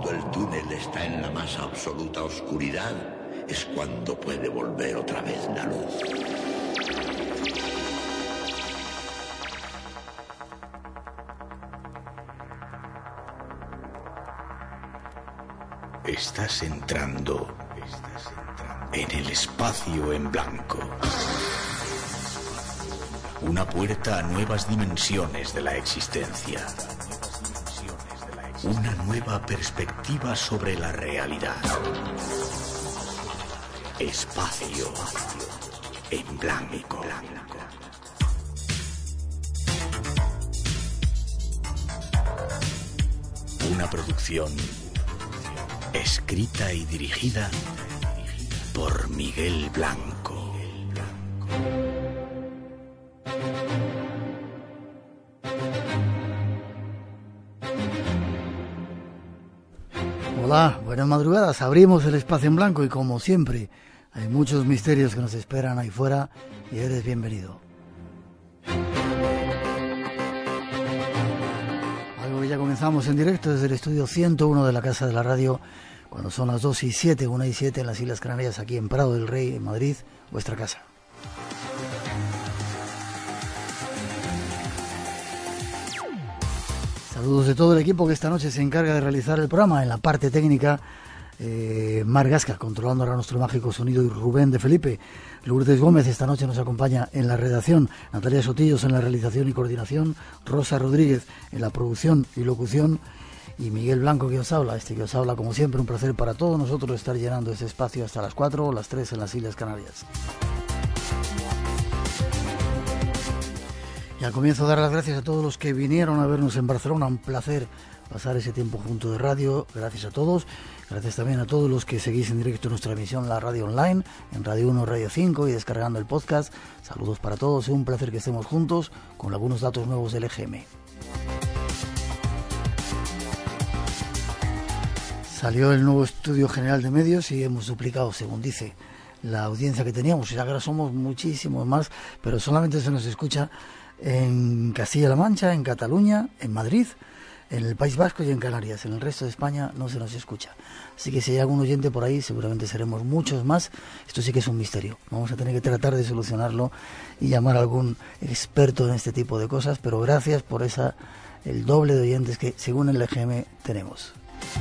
Cuando el túnel está en la más absoluta oscuridad, es cuando puede volver otra vez la luz. Estás entrando en el espacio en blanco. Una puerta a nuevas dimensiones de la existencia. Una nueva perspectiva sobre la realidad. Espacio en blanco. Una producción escrita y dirigida por Miguel Blanco. Hola, buenas madrugadas. Abrimos el espacio en blanco y como siempre hay muchos misterios que nos esperan ahí fuera y eres bienvenido. Algo que ya comenzamos en directo desde el estudio 101 de la Casa de la Radio, cuando son las 2:07, 1:07 en las Islas Canarias, aquí en Prado del Rey, en Madrid, vuestra casa. Saludos de todo el equipo que esta noche se encarga de realizar el programa. En la parte técnica, Mar Gasca, controlando ahora nuestro mágico sonido, y Rubén de Felipe. Lourdes Gómez esta noche nos acompaña en la redacción, Natalia Sotillos en la realización y coordinación, Rosa Rodríguez en la producción y locución, y Miguel Blanco que os habla. Que os habla, como siempre, un placer para todos nosotros estar llenando este espacio hasta las 4 o las 3 en las Islas Canarias. Y al comienzo dar las gracias a todos los que vinieron a vernos en Barcelona. Un placer pasar ese tiempo junto de radio. Gracias a todos. Gracias también a todos los que seguís en directo nuestra emisión, la radio online, en Radio 1, Radio 5 y descargando el podcast. Saludos para todos. Es un placer que estemos juntos con algunos datos nuevos del EGM. Salió el nuevo Estudio General de Medios y hemos duplicado, según dice, la audiencia que teníamos. Y ahora somos muchísimos más, pero solamente se nos escucha en Castilla-La Mancha, en Cataluña, en Madrid, en el País Vasco y en Canarias. En el resto de España no se nos escucha. Así que si hay algún oyente por ahí, seguramente seremos muchos más. Esto sí que es un misterio. Vamos a tener que tratar de solucionarlo y llamar a algún experto en este tipo de cosas, pero gracias por el doble de oyentes que, según el EGM, tenemos.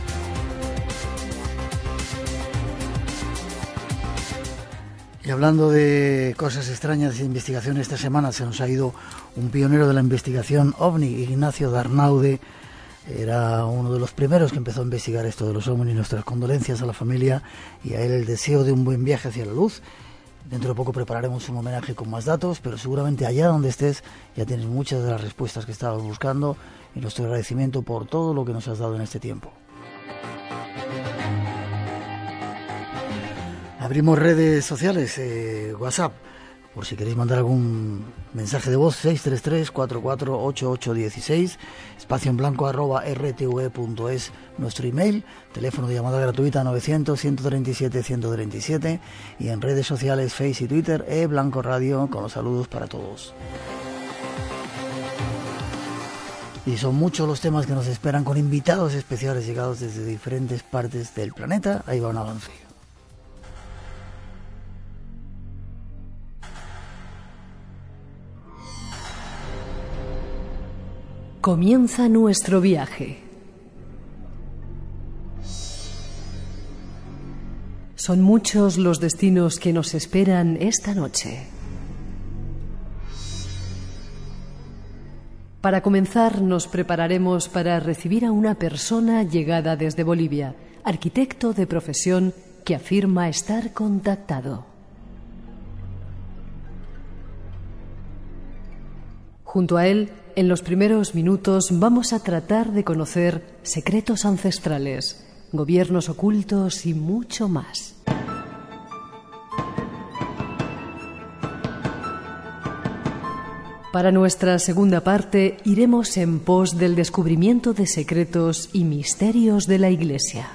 Y hablando de cosas extrañas de investigación, esta semana se nos ha ido un pionero de la investigación OVNI, Ignacio Darnaude. Era uno de los primeros que empezó a investigar esto de los OVNI. Nuestras condolencias a la familia y a él el deseo de un buen viaje hacia la luz. Dentro de poco prepararemos un homenaje con más datos, pero seguramente allá donde estés ya tienes muchas de las respuestas que estabas buscando, y nuestro agradecimiento por todo lo que nos has dado en este tiempo. Abrimos redes sociales, WhatsApp, por si queréis mandar algún mensaje de voz, 633-448816, espacio en blanco @rtv.es, nuestro email, teléfono de llamada gratuita 900-137-137, y en redes sociales, Face y Twitter, Blanco Radio, con los saludos para todos. Y son muchos los temas que nos esperan, con invitados especiales llegados desde diferentes partes del planeta. Ahí va un avance. Comienza nuestro viaje. Son muchos los destinos que nos esperan esta noche. Para comenzar, nos prepararemos para recibir a una persona llegada desde Bolivia, arquitecto de profesión que afirma estar contactado. Junto a él, en los primeros minutos vamos a tratar de conocer secretos ancestrales, gobiernos ocultos y mucho más. Para nuestra segunda parte iremos en pos del descubrimiento de secretos y misterios de la Iglesia.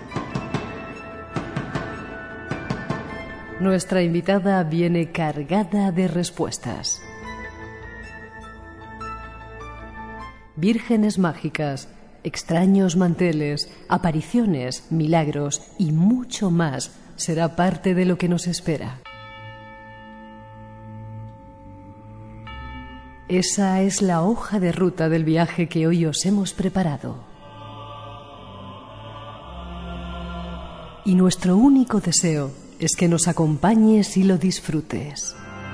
Nuestra invitada viene cargada de respuestas. Vírgenes mágicas, extraños manteles, apariciones, milagros y mucho más será parte de lo que nos espera. Esa es la hoja de ruta del viaje que hoy os hemos preparado. Y nuestro único deseo es que nos acompañes y lo disfrutes.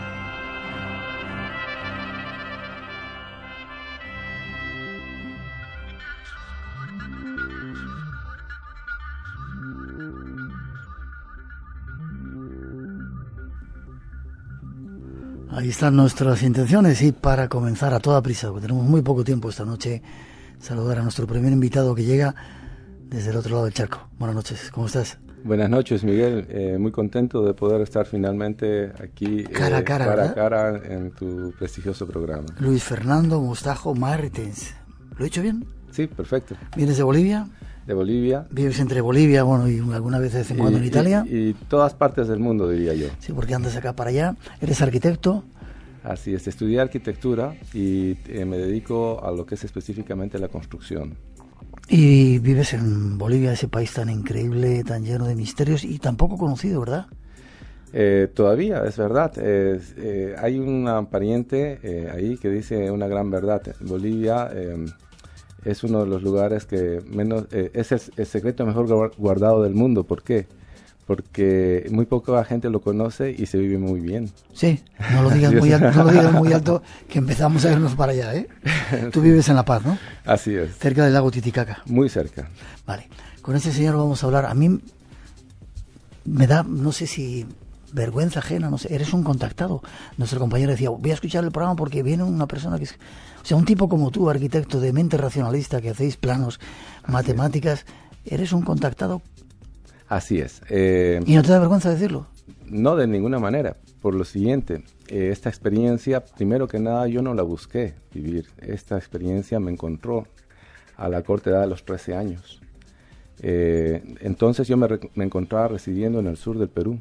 Ahí están nuestras intenciones y para comenzar a toda prisa, porque tenemos muy poco tiempo esta noche, saludar a nuestro primer invitado que llega desde el otro lado del charco. Buenas noches, ¿cómo estás? Buenas noches, Miguel. Muy contento de poder estar finalmente aquí cara a cara en tu prestigioso programa. Luis Fernando Mostajo Martens. ¿Lo he dicho bien? Sí, perfecto. ¿Vienes de Bolivia? De Bolivia. ¿Vives entre Bolivia, bueno, y alguna vez de vez en cuando en Italia? Y todas partes del mundo, diría yo. Sí, porque andas acá para allá. ¿Eres arquitecto? Así es, estudié arquitectura y me dedico a lo que es específicamente la construcción. Y vives en Bolivia, ese país tan increíble, tan lleno de misterios y tan poco conocido, ¿verdad? Todavía, es verdad. Hay una pariente ahí que dice una gran verdad. Bolivia es uno de los lugares que menos... es el secreto mejor guardado del mundo. ¿Por qué? Porque muy poca gente lo conoce y se vive muy bien. Sí, no lo digas muy alto, no lo digas muy alto, que empezamos a irnos para allá, ¿eh? Tú vives en La Paz, ¿no? Así es. Cerca del lago Titicaca. Muy cerca. Vale, con este señor vamos a hablar. A mí me da, no sé si vergüenza ajena, no sé, eres un contactado. Nuestro compañero decía, voy a escuchar el programa porque viene una persona que es... O sea, un tipo como tú, arquitecto de mente racionalista, que hacéis planos, matemáticas, eres un contactado. Así es. ¿Y no te da vergüenza decirlo? No, de ninguna manera. Por lo siguiente, esta experiencia, primero que nada, yo no la busqué vivir. Esta experiencia me encontró a la corta edad de los 13 años. Entonces yo me encontraba residiendo en el sur del Perú.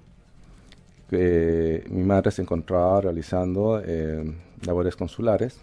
Mi madre se encontraba realizando labores consulares.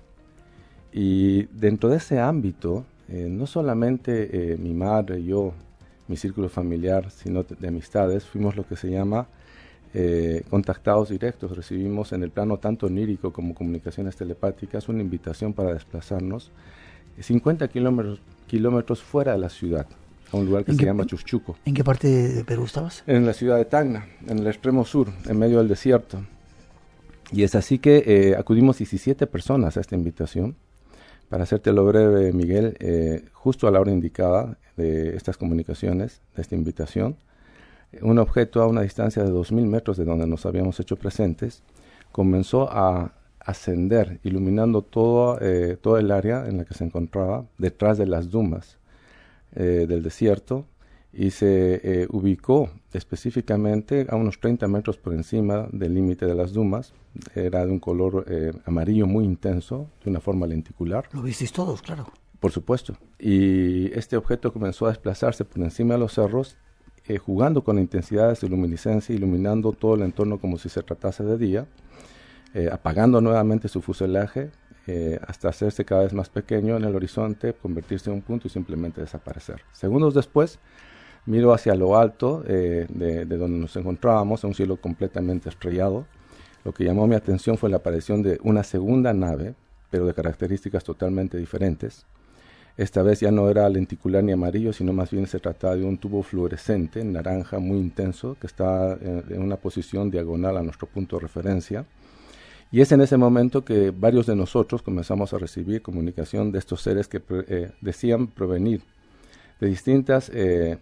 Y dentro de ese ámbito, no solamente mi madre y yo, mi círculo familiar, sino de amistades, fuimos lo que se llama contactados directos. Recibimos en el plano tanto onírico como comunicaciones telepáticas una invitación para desplazarnos 50 kilómetros fuera de la ciudad, a un lugar que se llama Chuchuco. ¿En qué parte de Perú estabas? En la ciudad de Tacna, en el extremo sur, en medio del desierto. Y es así que acudimos 17 personas a esta invitación. Para hacértelo breve, Miguel, justo a la hora indicada de estas comunicaciones, de esta invitación, un objeto a una distancia de 2.000 metros de donde nos habíamos hecho presentes, comenzó a ascender, iluminando todo el área en la que se encontraba, detrás de las dunas del desierto, y se ubicó específicamente a unos 30 metros por encima del límite de las dunas. Era de un color amarillo muy intenso, de una forma lenticular. Lo visteis todos, claro. Por supuesto. Y este objeto comenzó a desplazarse por encima de los cerros, jugando con intensidades de luminiscencia, iluminando todo el entorno como si se tratase de día, apagando nuevamente su fuselaje, hasta hacerse cada vez más pequeño en el horizonte, convertirse en un punto y simplemente desaparecer. Segundos después, miro hacia lo alto de donde nos encontrábamos, en un cielo completamente estrellado. Lo que llamó mi atención fue la aparición de una segunda nave, pero de características totalmente diferentes. Esta vez ya no era lenticular ni amarillo, sino más bien se trataba de un tubo fluorescente, naranja, muy intenso, que está en una posición diagonal a nuestro punto de referencia. Y es en ese momento que varios de nosotros comenzamos a recibir comunicación de estos seres que decían provenir de distintas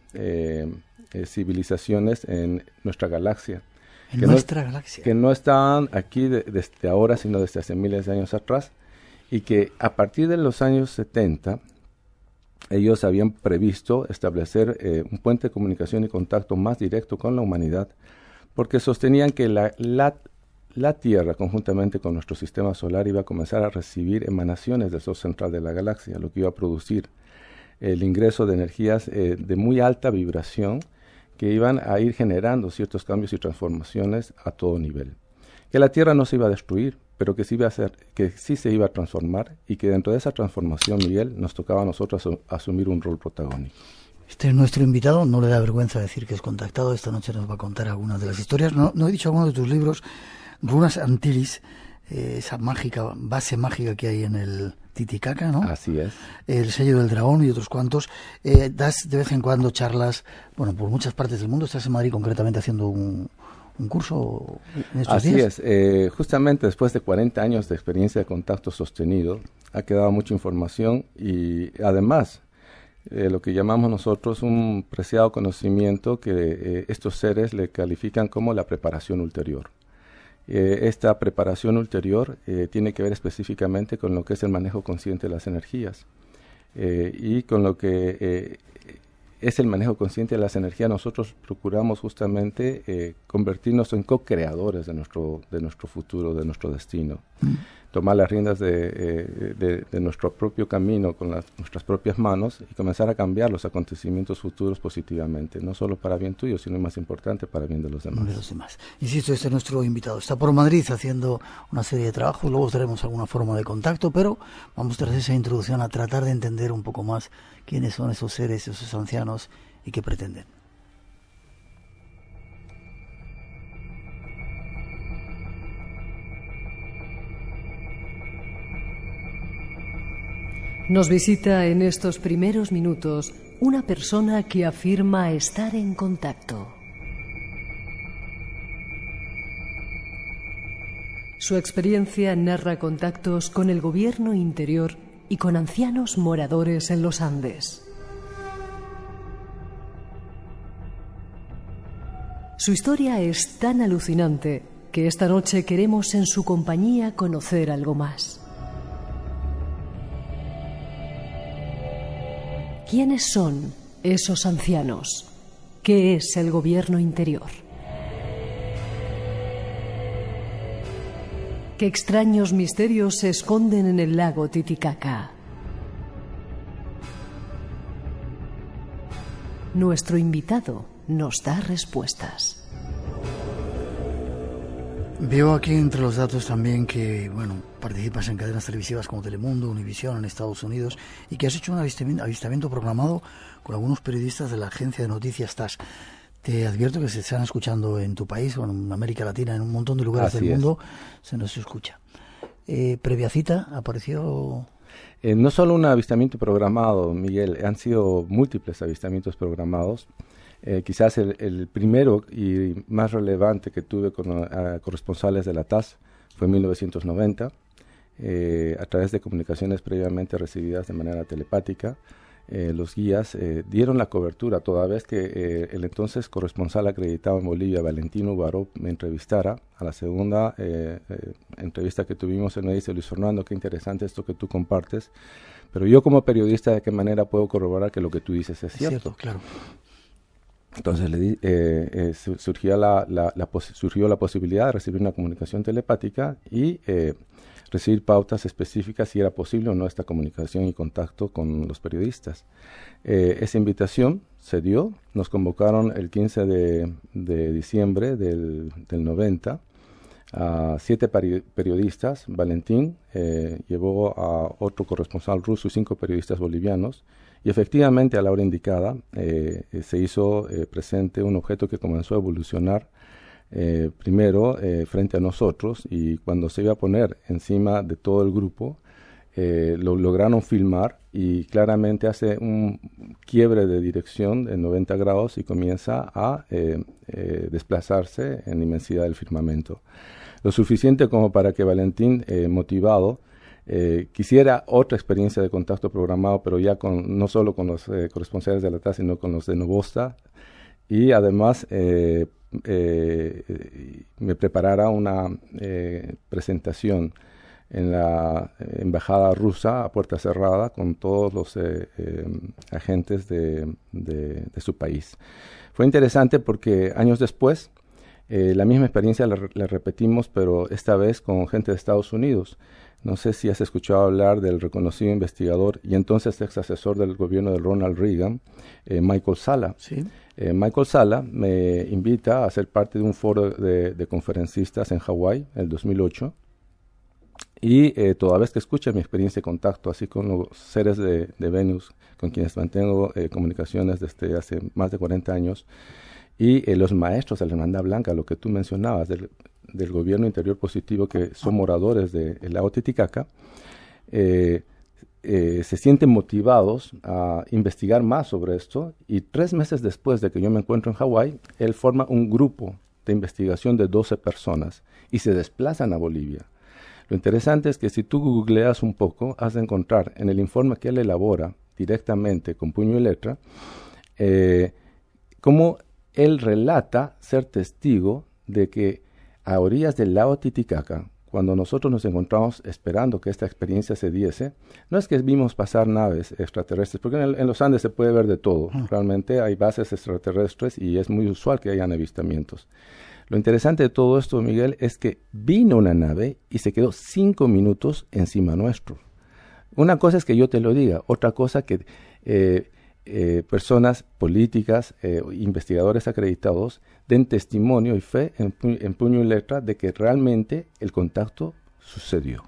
civilizaciones en nuestra galaxia. En nuestra galaxia. Que no estaban aquí desde ahora, sino desde hace miles de años atrás, y que a partir de los años 70, ellos habían previsto establecer un puente de comunicación y contacto más directo con la humanidad, porque sostenían que la Tierra, conjuntamente con nuestro sistema solar, iba a comenzar a recibir emanaciones del sol central de la galaxia, lo que iba a producir el ingreso de energías de muy alta vibración que iban a ir generando ciertos cambios y transformaciones a todo nivel. Que la Tierra no se iba a destruir, pero que sí se iba a transformar, y que dentro de esa transformación, Miguel, nos tocaba a nosotros asumir un rol protagónico. Este es nuestro invitado, no le da vergüenza decir que es contactado. Esta noche nos va a contar algunas de las historias. No he dicho algunos de tus libros, Runas Antilis, esa base mágica que hay en el Titicaca, ¿no? Así es. El sello del dragón y otros cuantos. Das de vez en cuando charlas, bueno, por muchas partes del mundo. Estás en Madrid concretamente haciendo un curso en estos días. Así es. Justamente después de 40 años de experiencia de contacto sostenido, ha quedado mucha información y además lo que llamamos nosotros un preciado conocimiento que estos seres le califican como la preparación ulterior. Esta preparación ulterior tiene que ver específicamente con lo que es el manejo consciente de las energías y con lo que es el manejo consciente de las energías. Nosotros procuramos justamente convertirnos en co-creadores de nuestro futuro, de nuestro destino. Tomar las riendas de nuestro propio camino con nuestras propias manos y comenzar a cambiar los acontecimientos futuros positivamente, no solo para bien tuyo, sino más importante, para bien de los demás. Insisto, este es nuestro invitado. Está por Madrid haciendo una serie de trabajos, luego tenemos alguna forma de contacto, pero vamos tras esa introducción a tratar de entender un poco más quiénes son esos seres, esos ancianos y qué pretenden. Nos visita en estos primeros minutos una persona que afirma estar en contacto. Su experiencia narra contactos con el gobierno interior y con ancianos moradores en los Andes. Su historia es tan alucinante que esta noche queremos en su compañía conocer algo más. ¿Quiénes son esos ancianos? ¿Qué es el gobierno interior? ¿Qué extraños misterios se esconden en el lago Titicaca? Nuestro invitado nos da respuestas. Veo aquí entre los datos también que, participas en cadenas televisivas como Telemundo, Univisión en Estados Unidos y que has hecho un avistamiento programado con algunos periodistas de la agencia de noticias TASS. Te advierto que se están escuchando en tu país, en América Latina, en un montón de lugares del mundo, se nos escucha. ¿Previa cita apareció? No solo un avistamiento programado, Miguel, han sido múltiples avistamientos programados. Quizás el primero y más relevante que tuve con corresponsales de la TASS fue en 1990, a través de comunicaciones previamente recibidas de manera telepática. Los guías dieron la cobertura, toda vez que el entonces corresponsal acreditado en Bolivia, Valentín Ubaró, me entrevistara. A la segunda entrevista que tuvimos, él me dice: Luis Fernando, qué interesante esto que tú compartes, pero yo como periodista, ¿de qué manera puedo corroborar que lo que tú dices es cierto? Claro. Entonces surgió la posibilidad de recibir una comunicación telepática y recibir pautas específicas si era posible o no esta comunicación y contacto con los periodistas. Esa invitación se dio, nos convocaron el 15 de diciembre del 90 a 7 periodistas. Valentín llevó a otro corresponsal ruso y 5 periodistas bolivianos. Y efectivamente, a la hora indicada, se hizo presente un objeto que comenzó a evolucionar primero frente a nosotros, y cuando se iba a poner encima de todo el grupo, lo lograron filmar y claramente hace un quiebre de dirección de 90 grados y comienza a desplazarse en la inmensidad del firmamento. Lo suficiente como para que Valentín, motivado, quisiera otra experiencia de contacto programado, pero ya no solo con los corresponsales de la TASS, sino con los de Novosta, y además me preparara una presentación en la embajada rusa a puerta cerrada con todos los agentes de su país. Fue interesante porque años después la misma experiencia la repetimos, pero esta vez con gente de Estados Unidos. No sé si has escuchado hablar del reconocido investigador y entonces ex asesor del gobierno de Ronald Reagan, Michael Salla. Sí. Michael Salla me invita a ser parte de un foro de conferencistas en Hawái en el 2008, Y toda vez que escuche mi experiencia de contacto, así con los seres de Venus, con quienes mantengo comunicaciones desde hace más de 40 años, y los maestros de la Hermandad Blanca, lo que tú mencionabas, del gobierno interior positivo, que son moradores del lago Titicaca, se sienten motivados a investigar más sobre esto, y 3 meses después de que yo me encuentro en Hawái, él forma un grupo de investigación de 12 personas y se desplazan a Bolivia. Lo interesante es que si tú googleas un poco, has de encontrar en el informe que él elabora directamente con puño y letra, cómo él relata ser testigo de que a orillas del lago Titicaca, cuando nosotros nos encontramos esperando que esta experiencia se diese, no es que vimos pasar naves extraterrestres, porque en los Andes se puede ver de todo. Realmente hay bases extraterrestres y es muy usual que hayan avistamientos. Lo interesante de todo esto, Miguel, es que vino una nave y se quedó 5 minutos encima nuestro. Una cosa es que yo te lo diga, otra cosa que personas políticas, investigadores acreditados, den testimonio y fe en puño y letra de que realmente el contacto sucedió.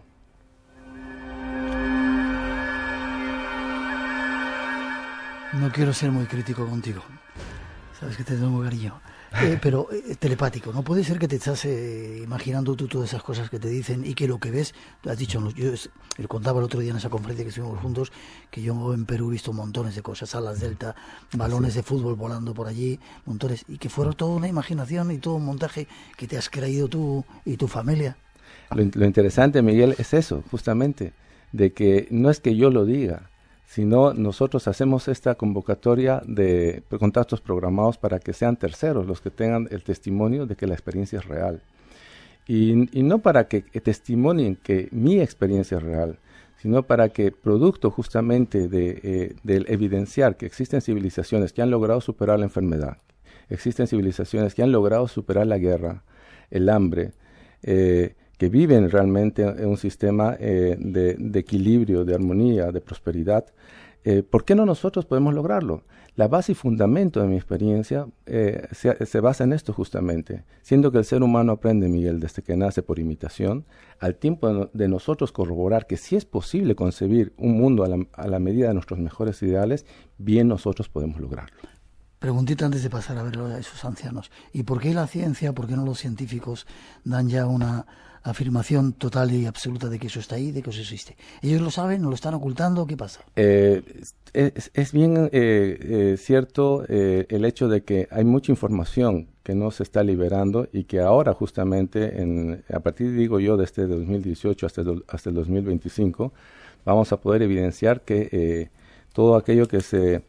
No quiero ser muy crítico contigo. Sabes que te tengo cariño. Pero telepático, no puede ser que te estás imaginando tú todas esas cosas que te dicen y que lo que ves, has dicho, yo le contaba el otro día en esa conferencia que estuvimos juntos, que yo en Perú he visto montones de cosas, alas delta, balones de fútbol volando por allí, montones, y que fueron toda una imaginación y todo un montaje que te has creído tú y tu familia. Lo interesante, Miguel, es eso, justamente, de que no es que yo lo diga, sino nosotros hacemos esta convocatoria de contactos programados para que sean terceros los que tengan el testimonio de que la experiencia es real. Y no para que testimonien que mi experiencia es real, sino para que, producto justamente del evidenciar que existen civilizaciones que han logrado superar la enfermedad, existen civilizaciones que han logrado superar la guerra, el hambre, que viven realmente en un sistema de equilibrio, de armonía, de prosperidad, ¿por qué no nosotros podemos lograrlo? La base y fundamento de mi experiencia se basa en esto justamente, siendo que el ser humano aprende, Miguel, desde que nace por imitación, al tiempo de nosotros corroborar que si es posible concebir un mundo a la medida de nuestros mejores ideales, bien nosotros podemos lograrlo. Preguntita antes de pasar a ver a esos ancianos. ¿Y por qué la ciencia, por qué no los científicos dan ya una afirmación total y absoluta de que eso está ahí, de que eso existe? ¿Ellos lo saben, no lo están ocultando? ¿Qué pasa? Es bien cierto el hecho de que hay mucha información que no se está liberando y que ahora justamente, a partir, digo yo, de este 2018 hasta el 2025, vamos a poder evidenciar que todo aquello que se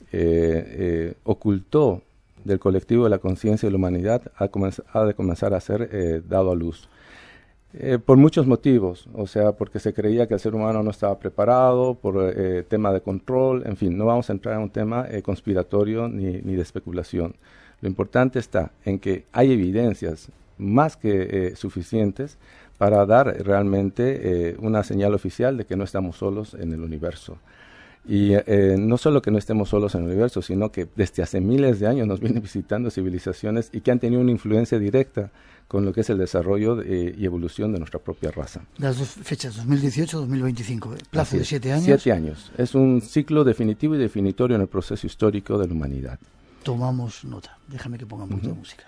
ocultó del colectivo de la conciencia de la humanidad ha de comenzar a ser dado a luz. Por muchos motivos, o sea, porque se creía que el ser humano no estaba preparado, por tema de control, en fin, no vamos a entrar en un tema conspiratorio ni de especulación. Lo importante está en que hay evidencias más que suficientes para dar realmente una señal oficial de que no estamos solos en el universo. Y no solo que no estemos solos en el universo, sino que desde hace miles de años nos vienen visitando civilizaciones y que han tenido una influencia directa con lo que es el desarrollo y evolución de nuestra propia raza. Las dos fechas, 2018-2025, plazo de 7 años. 7 años. Es un ciclo definitivo y definitorio en el proceso histórico de la humanidad. Tomamos nota. Déjame que ponga un poquito de música.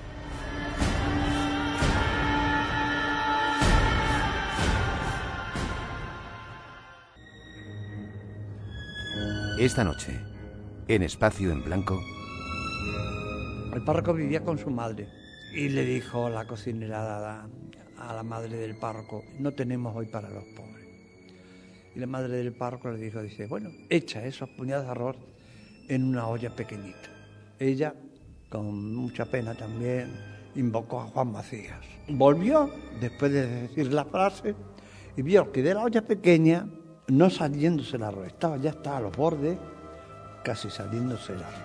Esta noche, en Espacio en Blanco. El párroco vivía con su madre y le dijo la cocinera a la madre del párroco: no tenemos hoy para los pobres. Y la madre del párroco le dice, bueno, echa esos puñados de arroz en una olla pequeñita. Ella, con mucha pena también, invocó a Juan Macías. Volvió, después de decir la frase, y vio que de la olla pequeña, no saliéndose el arroz, ya estaba a los bordes, casi saliéndose el arroz.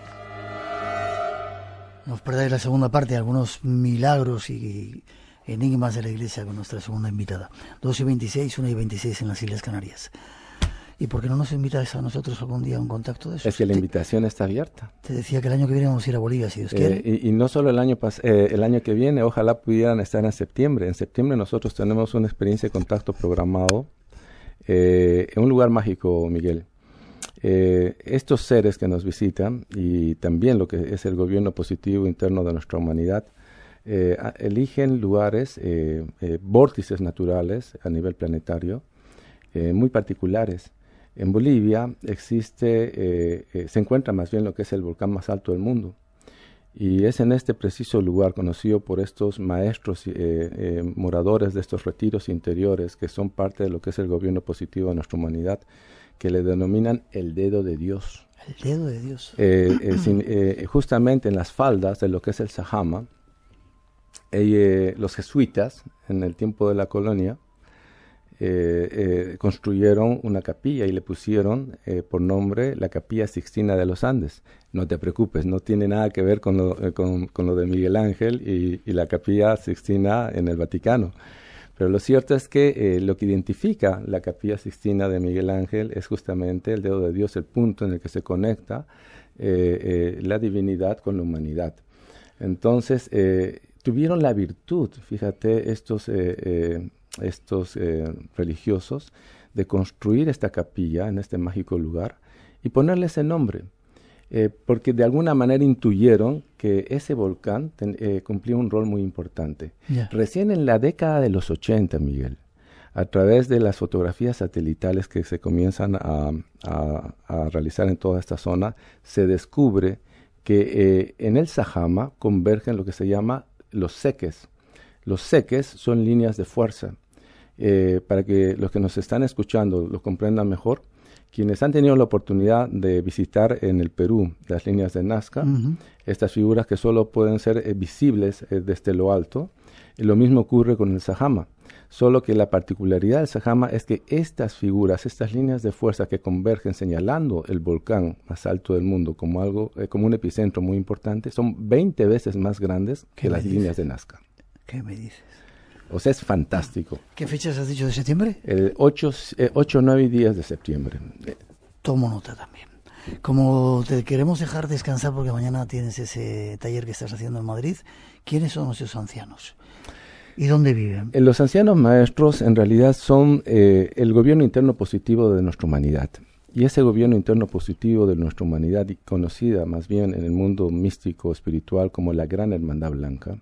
No os perdáis la segunda parte, algunos milagros y enigmas de la Iglesia con nuestra segunda invitada. 2:26, 1:26 en las Islas Canarias. ¿Y por qué no nos invitas a nosotros algún día a un contacto de eso? Es que la invitación está abierta. Te decía que el año que viene vamos a ir a Bolivia, si Dios quiere. Y no solo el año que viene, ojalá pudieran estar en septiembre. En septiembre nosotros tenemos una experiencia de contacto programado en un lugar mágico, Miguel. Estos seres que nos visitan y también lo que es el gobierno positivo interno de nuestra humanidad eligen lugares, vórtices naturales a nivel planetario muy particulares. En Bolivia se encuentra más bien lo que es el volcán más alto del mundo. Y es en este preciso lugar, conocido por estos maestros moradores de estos retiros interiores, que son parte de lo que es el gobierno positivo de nuestra humanidad, que le denominan el dedo de Dios. El dedo de Dios. Justamente en las faldas de lo que es el Sajama, los jesuitas, en el tiempo de la colonia, construyeron una capilla y le pusieron por nombre la Capilla Sixtina de los Andes. No te preocupes, no tiene nada que ver con lo de Miguel Ángel y la Capilla Sixtina en el Vaticano. Pero lo cierto es que lo que identifica la Capilla Sixtina de Miguel Ángel es justamente el dedo de Dios, el punto en el que se conecta la divinidad con la humanidad. Entonces, tuvieron la virtud, fíjate, estos religiosos, de construir esta capilla en este mágico lugar y ponerle ese nombre, porque de alguna manera intuyeron que ese volcán cumplía un rol muy importante. Yeah. Recién en la década de los 80, Miguel, a través de las fotografías satelitales que se comienzan a realizar en toda esta zona, se descubre que en el Sajama convergen lo que se llama los seques. Los seques son líneas de fuerza. Para que los que nos están escuchando lo comprendan mejor, quienes han tenido la oportunidad de visitar en el Perú las líneas de Nazca, estas figuras que solo pueden ser visibles desde lo alto, lo mismo ocurre con el Sajama, solo que la particularidad del Sajama es que estas figuras, estas líneas de fuerza que convergen señalando el volcán más alto del mundo como un epicentro muy importante, son 20 veces más grandes que las líneas de Nazca. ¿Qué me dices? O sea, es fantástico. ¿Qué fechas has dicho de septiembre? El 8, 9 y 10 de septiembre. Tomo nota también. Como te queremos dejar descansar porque mañana tienes ese taller que estás haciendo en Madrid, ¿quiénes son esos ancianos? ¿Y dónde viven? Los ancianos maestros en realidad son el gobierno interno positivo de nuestra humanidad. Y ese gobierno interno positivo de nuestra humanidad, conocida más bien en el mundo místico espiritual como la Gran Hermandad Blanca,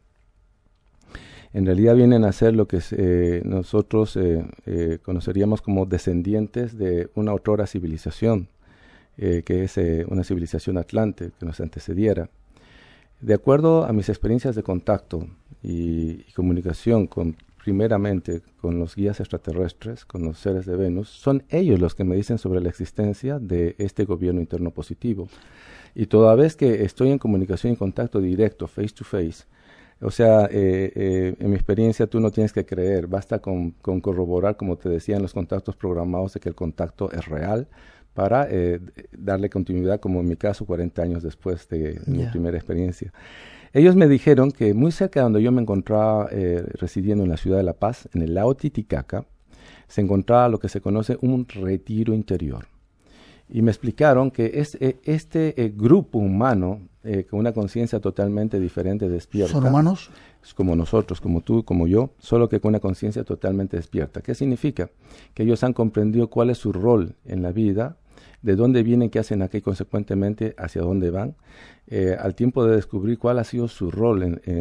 en realidad vienen a ser lo que nosotros conoceríamos como descendientes de una otrora civilización, que es una civilización atlante que nos antecediera. De acuerdo a mis experiencias de contacto y comunicación primeramente con los guías extraterrestres, con los seres de Venus, son ellos los que me dicen sobre la existencia de este gobierno interno positivo. Y toda vez que estoy en comunicación y contacto directo, face to face, o sea, en mi experiencia tú no tienes que creer, basta con corroborar, como te decía en los contactos programados, de que el contacto es real para darle continuidad, como en mi caso, 40 años después de mi primera experiencia. Ellos me dijeron que muy cerca de donde yo me encontraba residiendo en la ciudad de La Paz, en el lago Titicaca, se encontraba lo que se conoce un retiro interior. Y me explicaron que este grupo humano, con una conciencia totalmente diferente, despierta. ¿Son humanos? Como nosotros, como tú, como yo, solo que con una conciencia totalmente despierta. ¿Qué significa? Que ellos han comprendido cuál es su rol en la vida, de dónde vienen, qué hacen aquí y consecuentemente hacia dónde van, al tiempo de descubrir cuál ha sido su rol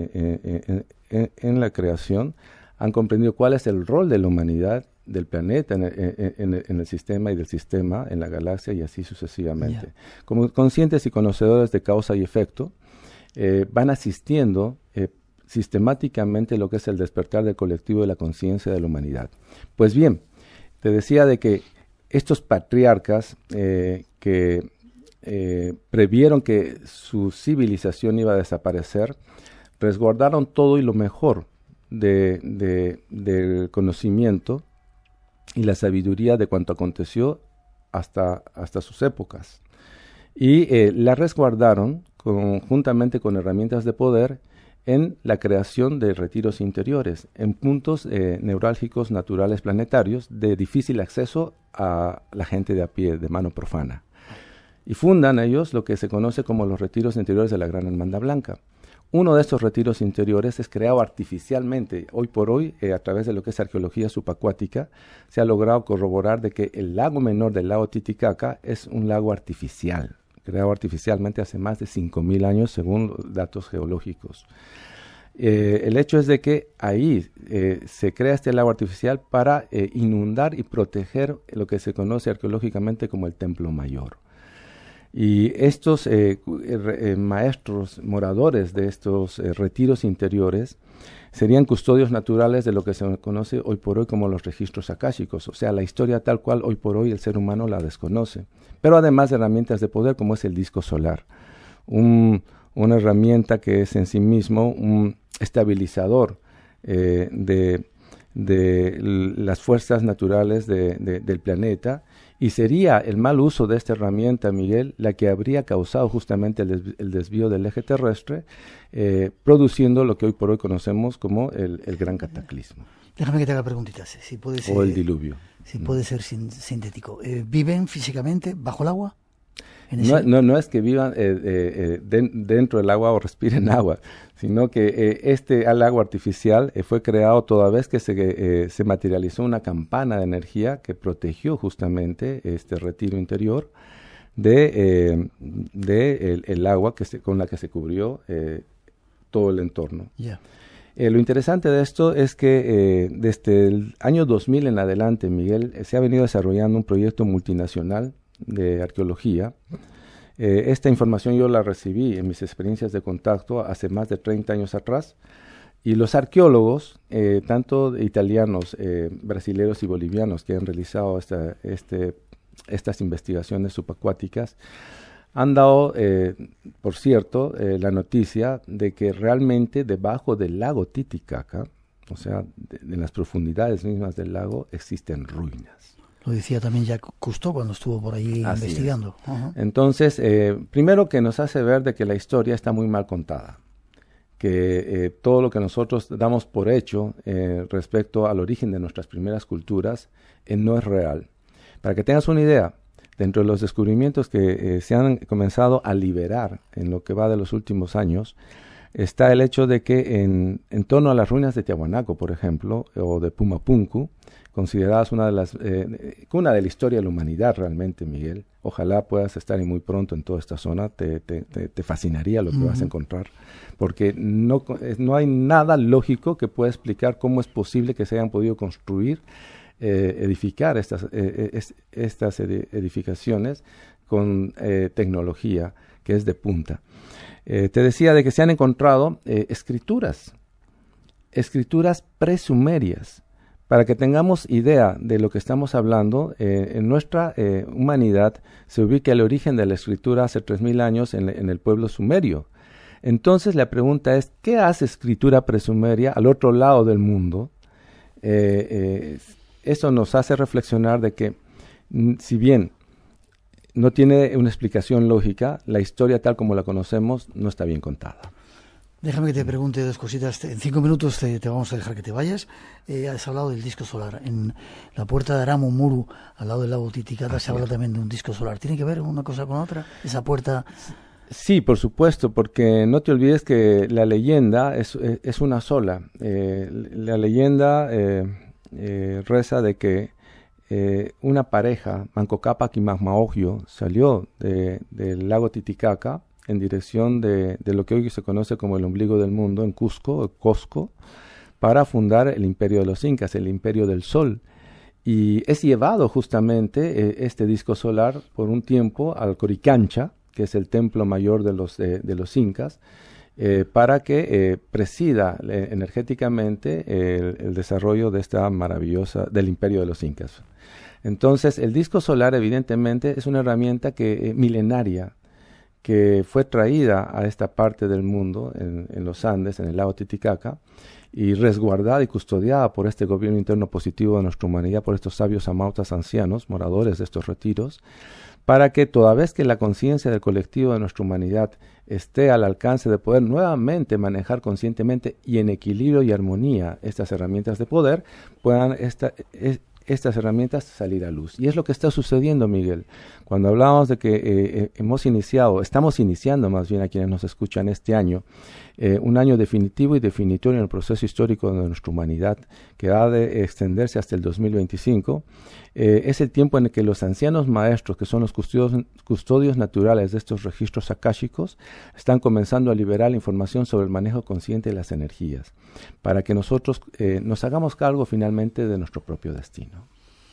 en la creación, han comprendido cuál es el rol de la humanidad, del planeta en el sistema y del sistema en la galaxia y así sucesivamente. Como conscientes y conocedores de causa y efecto, van asistiendo sistemáticamente lo que es el despertar del colectivo de la conciencia de la humanidad. Pues bien, te decía de que estos patriarcas que previeron que su civilización iba a desaparecer, resguardaron todo y lo mejor del conocimiento y la sabiduría de cuanto aconteció hasta sus épocas. Y la resguardaron juntamente con herramientas de poder en la creación de retiros interiores, en puntos neurálgicos naturales planetarios de difícil acceso a la gente de a pie, de mano profana. Y fundan ellos lo que se conoce como los retiros interiores de la Gran Hermandad Blanca. Uno de estos retiros interiores es creado artificialmente. Hoy por hoy, a través de lo que es arqueología subacuática, se ha logrado corroborar de que el lago menor del lago Titicaca es un lago artificial, creado artificialmente hace más de 5.000 años, según los datos geológicos. El hecho es de que ahí se crea este lago artificial para inundar y proteger lo que se conoce arqueológicamente como el Templo Mayor. Y estos maestros moradores de estos retiros interiores serían custodios naturales de lo que se conoce hoy por hoy como los registros akáshicos, o sea, la historia tal cual hoy por hoy el ser humano la desconoce, pero además de herramientas de poder como es el disco solar, una herramienta que es en sí mismo un estabilizador de las fuerzas naturales del planeta. Y sería el mal uso de esta herramienta, Miguel, la que habría causado justamente el desvío del eje terrestre, produciendo lo que hoy por hoy conocemos como el gran cataclismo. Déjame que te haga preguntitas, si puede ser, o el diluvio. Si puede ser sintético. ¿Viven físicamente bajo el agua? No es que vivan dentro del agua o respiren agua, sino que este lago artificial fue creado toda vez que se materializó una campana de energía que protegió justamente este retiro interior de el agua con la que se cubrió todo el entorno. Yeah. Lo interesante de esto es que desde el año 2000 en adelante, Miguel, se ha venido desarrollando un proyecto multinacional de arqueología. Esta información yo la recibí en mis experiencias de contacto hace más de 30 años atrás, y los arqueólogos, tanto italianos, brasileños y bolivianos que han realizado estas investigaciones subacuáticas, han dado, por cierto, la noticia de que realmente debajo del lago Titicaca, o sea, en las profundidades mismas del lago, existen ruinas. Lo decía también Jacques Cousteau cuando estuvo por ahí investigando. Uh-huh. Entonces, primero que nos hace ver de que la historia está muy mal contada, que todo lo que nosotros damos por hecho respecto al origen de nuestras primeras culturas no es real. Para que tengas una idea, dentro de los descubrimientos que se han comenzado a liberar en lo que va de los últimos años, está el hecho de que en torno a las ruinas de Tiahuanaco, por ejemplo, o de Pumapunku, consideradas una de las cuna de la historia de la humanidad realmente, Miguel. Ojalá puedas estar muy pronto en toda esta zona, te fascinaría lo que vas a encontrar, porque no hay nada lógico que pueda explicar cómo es posible que se hayan podido construir, edificar estas edificaciones con tecnología que es de punta. Te decía de que se han encontrado escrituras presumerias. Para que tengamos idea de lo que estamos hablando, en nuestra humanidad se ubica el origen de la escritura hace 3.000 años en el pueblo sumerio. Entonces la pregunta es, ¿qué hace escritura presumeria al otro lado del mundo? Eso nos hace reflexionar de que, si bien no tiene una explicación lógica, la historia tal como la conocemos no está bien contada. Déjame que te pregunte dos cositas. En 5 minutos te vamos a dejar que te vayas. Has hablado del disco solar. En la puerta de Aramumuru, al lado del lago Titicaca, se habla también de un disco solar. ¿Tiene que ver una cosa con otra? Esa puerta... Sí, por supuesto, porque no te olvides que la leyenda es una sola. La leyenda reza de que una pareja, Manco Cápac y Mamaogio, salió del lago Titicaca en dirección de lo que hoy se conoce como el ombligo del mundo, en Cusco, para fundar el imperio de los incas, el imperio del sol. Y es llevado justamente este disco solar por un tiempo al Coricancha, que es el templo mayor de los incas, para que presida energéticamente el desarrollo de esta maravillosa, del imperio de los incas. Entonces, el disco solar evidentemente es una herramienta milenaria, que fue traída a esta parte del mundo, en los Andes, en el lago Titicaca, y resguardada y custodiada por este gobierno interno positivo de nuestra humanidad, por estos sabios amautas ancianos, moradores de estos retiros, para que toda vez que la conciencia del colectivo de nuestra humanidad esté al alcance de poder nuevamente manejar conscientemente y en equilibrio y armonía estas herramientas de poder, puedan estas herramientas salir a luz. Y es lo que está sucediendo, Miguel. Cuando hablábamos de que estamos iniciando más bien a quienes nos escuchan este año, un año definitivo y definitorio en el proceso histórico de nuestra humanidad, que ha de extenderse hasta el 2025, es el tiempo en el que los ancianos maestros, que son los custodios naturales de estos registros akáshicos, están comenzando a liberar la información sobre el manejo consciente de las energías, para que nosotros nos hagamos cargo finalmente de nuestro propio destino.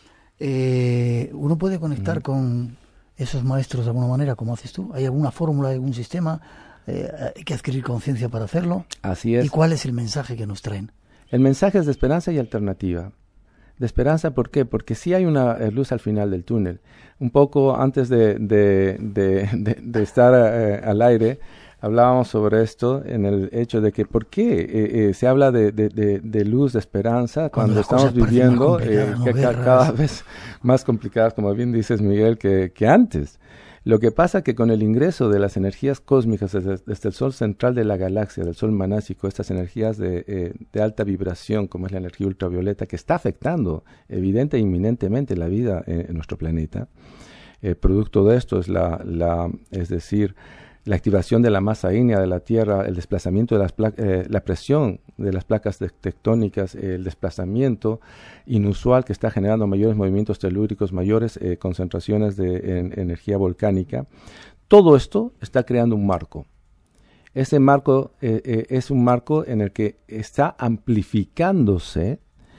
¿Uno puede conectar con esos maestros de alguna manera, como haces tú? ¿Hay alguna fórmula, algún sistema? ¿Hay que adquirir conciencia para hacerlo? Así es. ¿Y cuál es el mensaje que nos traen? El mensaje es de esperanza y alternativa. De esperanza, ¿por qué? Porque sí hay una luz al final del túnel. Un poco antes de estar al aire, hablábamos sobre esto, en el hecho de que por qué se habla de luz, de esperanza, cuando estamos viviendo cada vez más complicadas, como bien dices, Miguel, que antes. Lo que pasa que con el ingreso de las energías cósmicas desde el sol central de la galaxia, del sol manásico, estas energías de alta vibración, como es la energía ultravioleta, que está afectando evidente e inminentemente la vida en nuestro planeta, producto de esto es es decir, la activación de la masa ígnea de la Tierra, el desplazamiento de la presión de las placas tectónicas, el desplazamiento inusual que está generando mayores movimientos telúricos, mayores concentraciones de energía volcánica. Todo esto está creando un marco. Ese marco es un marco en el que está amplificándose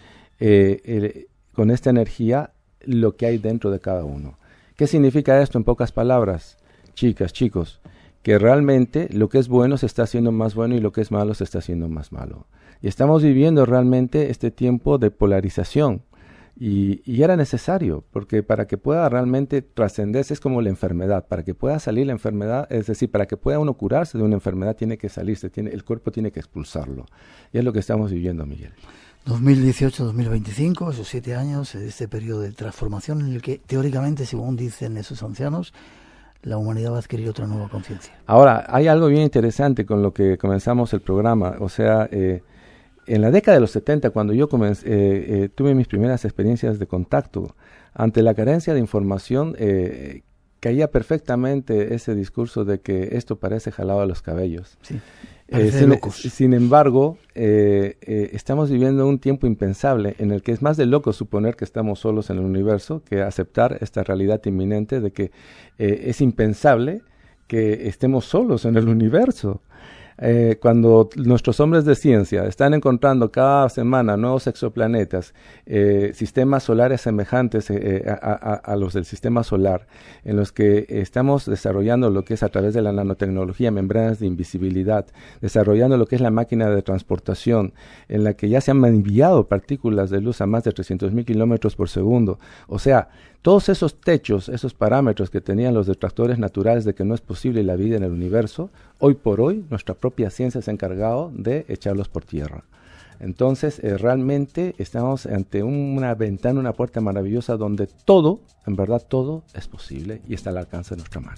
con esta energía lo que hay dentro de cada uno. ¿Qué significa esto en pocas palabras? Chicas, chicos, que realmente lo que es bueno se está haciendo más bueno y lo que es malo se está haciendo más malo. Y estamos viviendo realmente este tiempo de polarización. Y era necesario, porque para que pueda realmente trascenderse es como la enfermedad. Para que pueda salir la enfermedad, es decir, para que pueda uno curarse de una enfermedad tiene que salirse, el cuerpo tiene que expulsarlo. Y es lo que estamos viviendo, Miguel. 2018-2025, esos 7 años, este periodo de transformación en el que teóricamente, según dicen esos ancianos, la humanidad va a adquirir otra nueva conciencia. Ahora, hay algo bien interesante con lo que comenzamos el programa. O sea, en la década de los 70, cuando yo tuve mis primeras experiencias de contacto, ante la carencia de información, caía perfectamente ese discurso de que esto parece jalado a los cabellos. Sí. Sin embargo, estamos viviendo un tiempo impensable en el que es más de loco suponer que estamos solos en el universo que aceptar esta realidad inminente de que es impensable que estemos solos en el universo. Cuando nuestros hombres de ciencia están encontrando cada semana nuevos exoplanetas, sistemas solares semejantes a los del sistema solar, en los que estamos desarrollando lo que es a través de la nanotecnología, membranas de invisibilidad, desarrollando lo que es la máquina de transportación, en la que ya se han enviado partículas de luz a más de 300,000 kilómetros por segundo. O sea, todos esos techos, esos parámetros que tenían los detractores naturales de que no es posible la vida en el universo, hoy por hoy nuestra propia ciencia se ha encargado de echarlos por tierra. Entonces, realmente estamos ante una ventana, una puerta maravillosa donde todo, en verdad todo, es posible y está al alcance de nuestra mano.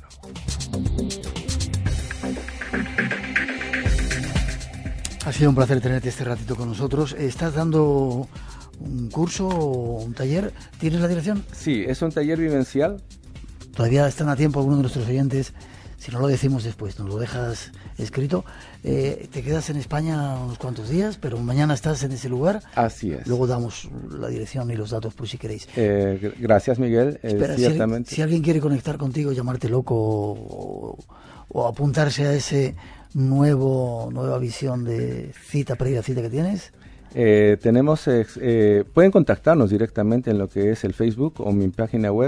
Ha sido un placer tenerte este ratito con nosotros. ¿Estás dando un curso o un taller? ¿Tienes la dirección? Sí, es un taller vivencial. Todavía están a tiempo algunos de nuestros oyentes. Si no lo decimos después, nos lo dejas escrito. Te quedas en España unos cuantos días, pero mañana estás en ese lugar. Así es. Luego damos la dirección y los datos por si queréis. Gracias, Miguel. Espera, ciertamente. Si alguien quiere conectar contigo, llamarte loco o apuntarse a ese nueva visión de cita, previa cita que tienes. Pueden contactarnos directamente en lo que es el Facebook o mi página web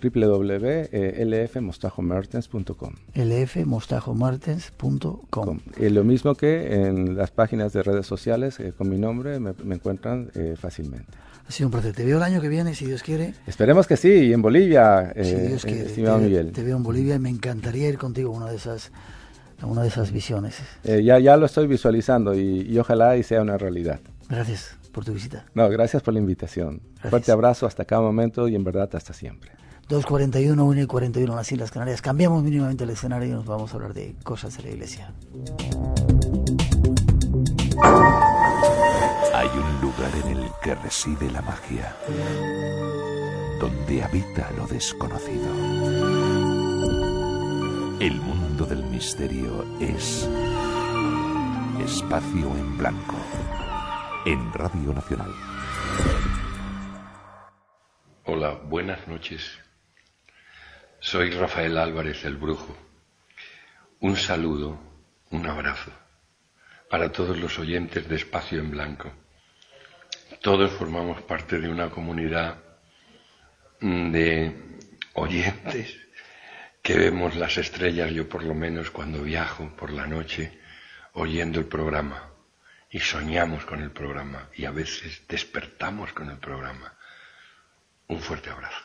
www.lfmostajomartens.com. lfmostajomartens.com. Lo mismo que en las páginas de redes sociales, con mi nombre me encuentran fácilmente. Ha sido un placer. Te veo el año que viene, si Dios quiere. Esperemos que sí, y en Bolivia, Si Dios quiere. estimado Miguel. Te veo en Bolivia y me encantaría ir contigo a una de esas visiones. Ya lo estoy visualizando y ojalá y sea una realidad. Gracias por tu visita. No, gracias por la invitación. Gracias. Fuerte abrazo hasta cada momento y en verdad hasta siempre. 2:41, 1:41 en las Islas Canarias. Cambiamos mínimamente el escenario y nos vamos a hablar de cosas de la iglesia. Hay un lugar en el que reside la magia, donde habita lo desconocido. El mundo del misterio es Espacio en Blanco, en Radio Nacional. Hola, buenas noches. Soy Rafael Álvarez, el Brujo. Un saludo, un abrazo para todos los oyentes de Espacio en Blanco. Todos formamos parte de una comunidad de oyentes que vemos las estrellas, yo por lo menos cuando viajo por la noche, oyendo el programa, y soñamos con el programa, y a veces despertamos con el programa. Un fuerte abrazo.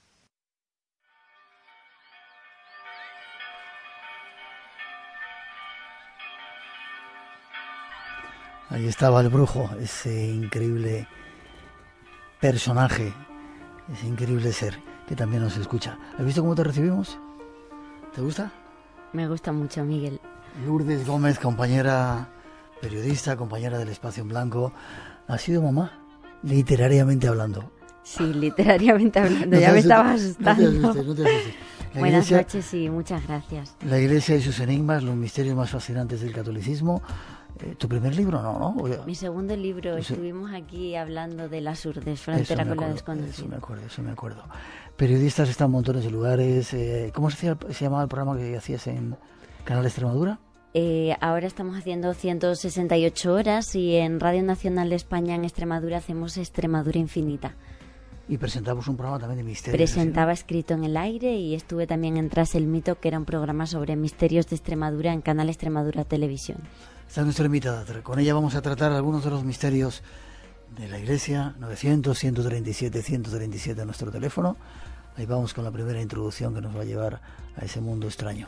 Ahí estaba el Brujo, ese increíble personaje, ese increíble ser que también nos escucha. ¿Has visto cómo te recibimos? ¿Te gusta? Me gusta mucho, Miguel. Lourdes Gómez, compañera periodista, compañera del Espacio en Blanco. ¿Ha sido mamá? Literariamente hablando. Sí, literariamente hablando, ya me estaba asustando. No te asustes. Buenas noches y muchas gracias. La Iglesia y sus enigmas, los misterios más fascinantes del catolicismo. ¿Tu primer libro no? Mi segundo libro, estuvimos aquí hablando de las urdes, frontera con la desconocida. Eso me acuerdo. Periodistas están en montones de lugares. ¿Cómo se llamaba el programa que hacías en Canal Extremadura? Ahora estamos haciendo 168 horas y en Radio Nacional de España en Extremadura hacemos Extremadura Infinita. Y presentamos un programa también de misterios. Presentaba Escrito en el Aire y estuve también en Tras el Mito, que era un programa sobre misterios de Extremadura en Canal Extremadura Televisión. Está nuestra invitada. Con ella vamos a tratar algunos de los misterios de la Iglesia. 900-137-137 nuestro teléfono. Ahí vamos con la primera introducción que nos va a llevar a ese mundo extraño.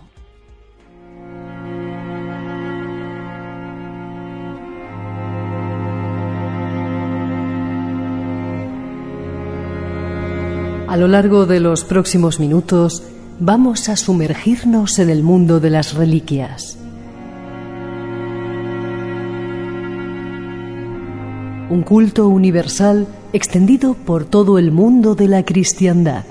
A lo largo de los próximos minutos vamos a sumergirnos en el mundo de las reliquias. Un culto universal extendido por todo el mundo de la cristiandad.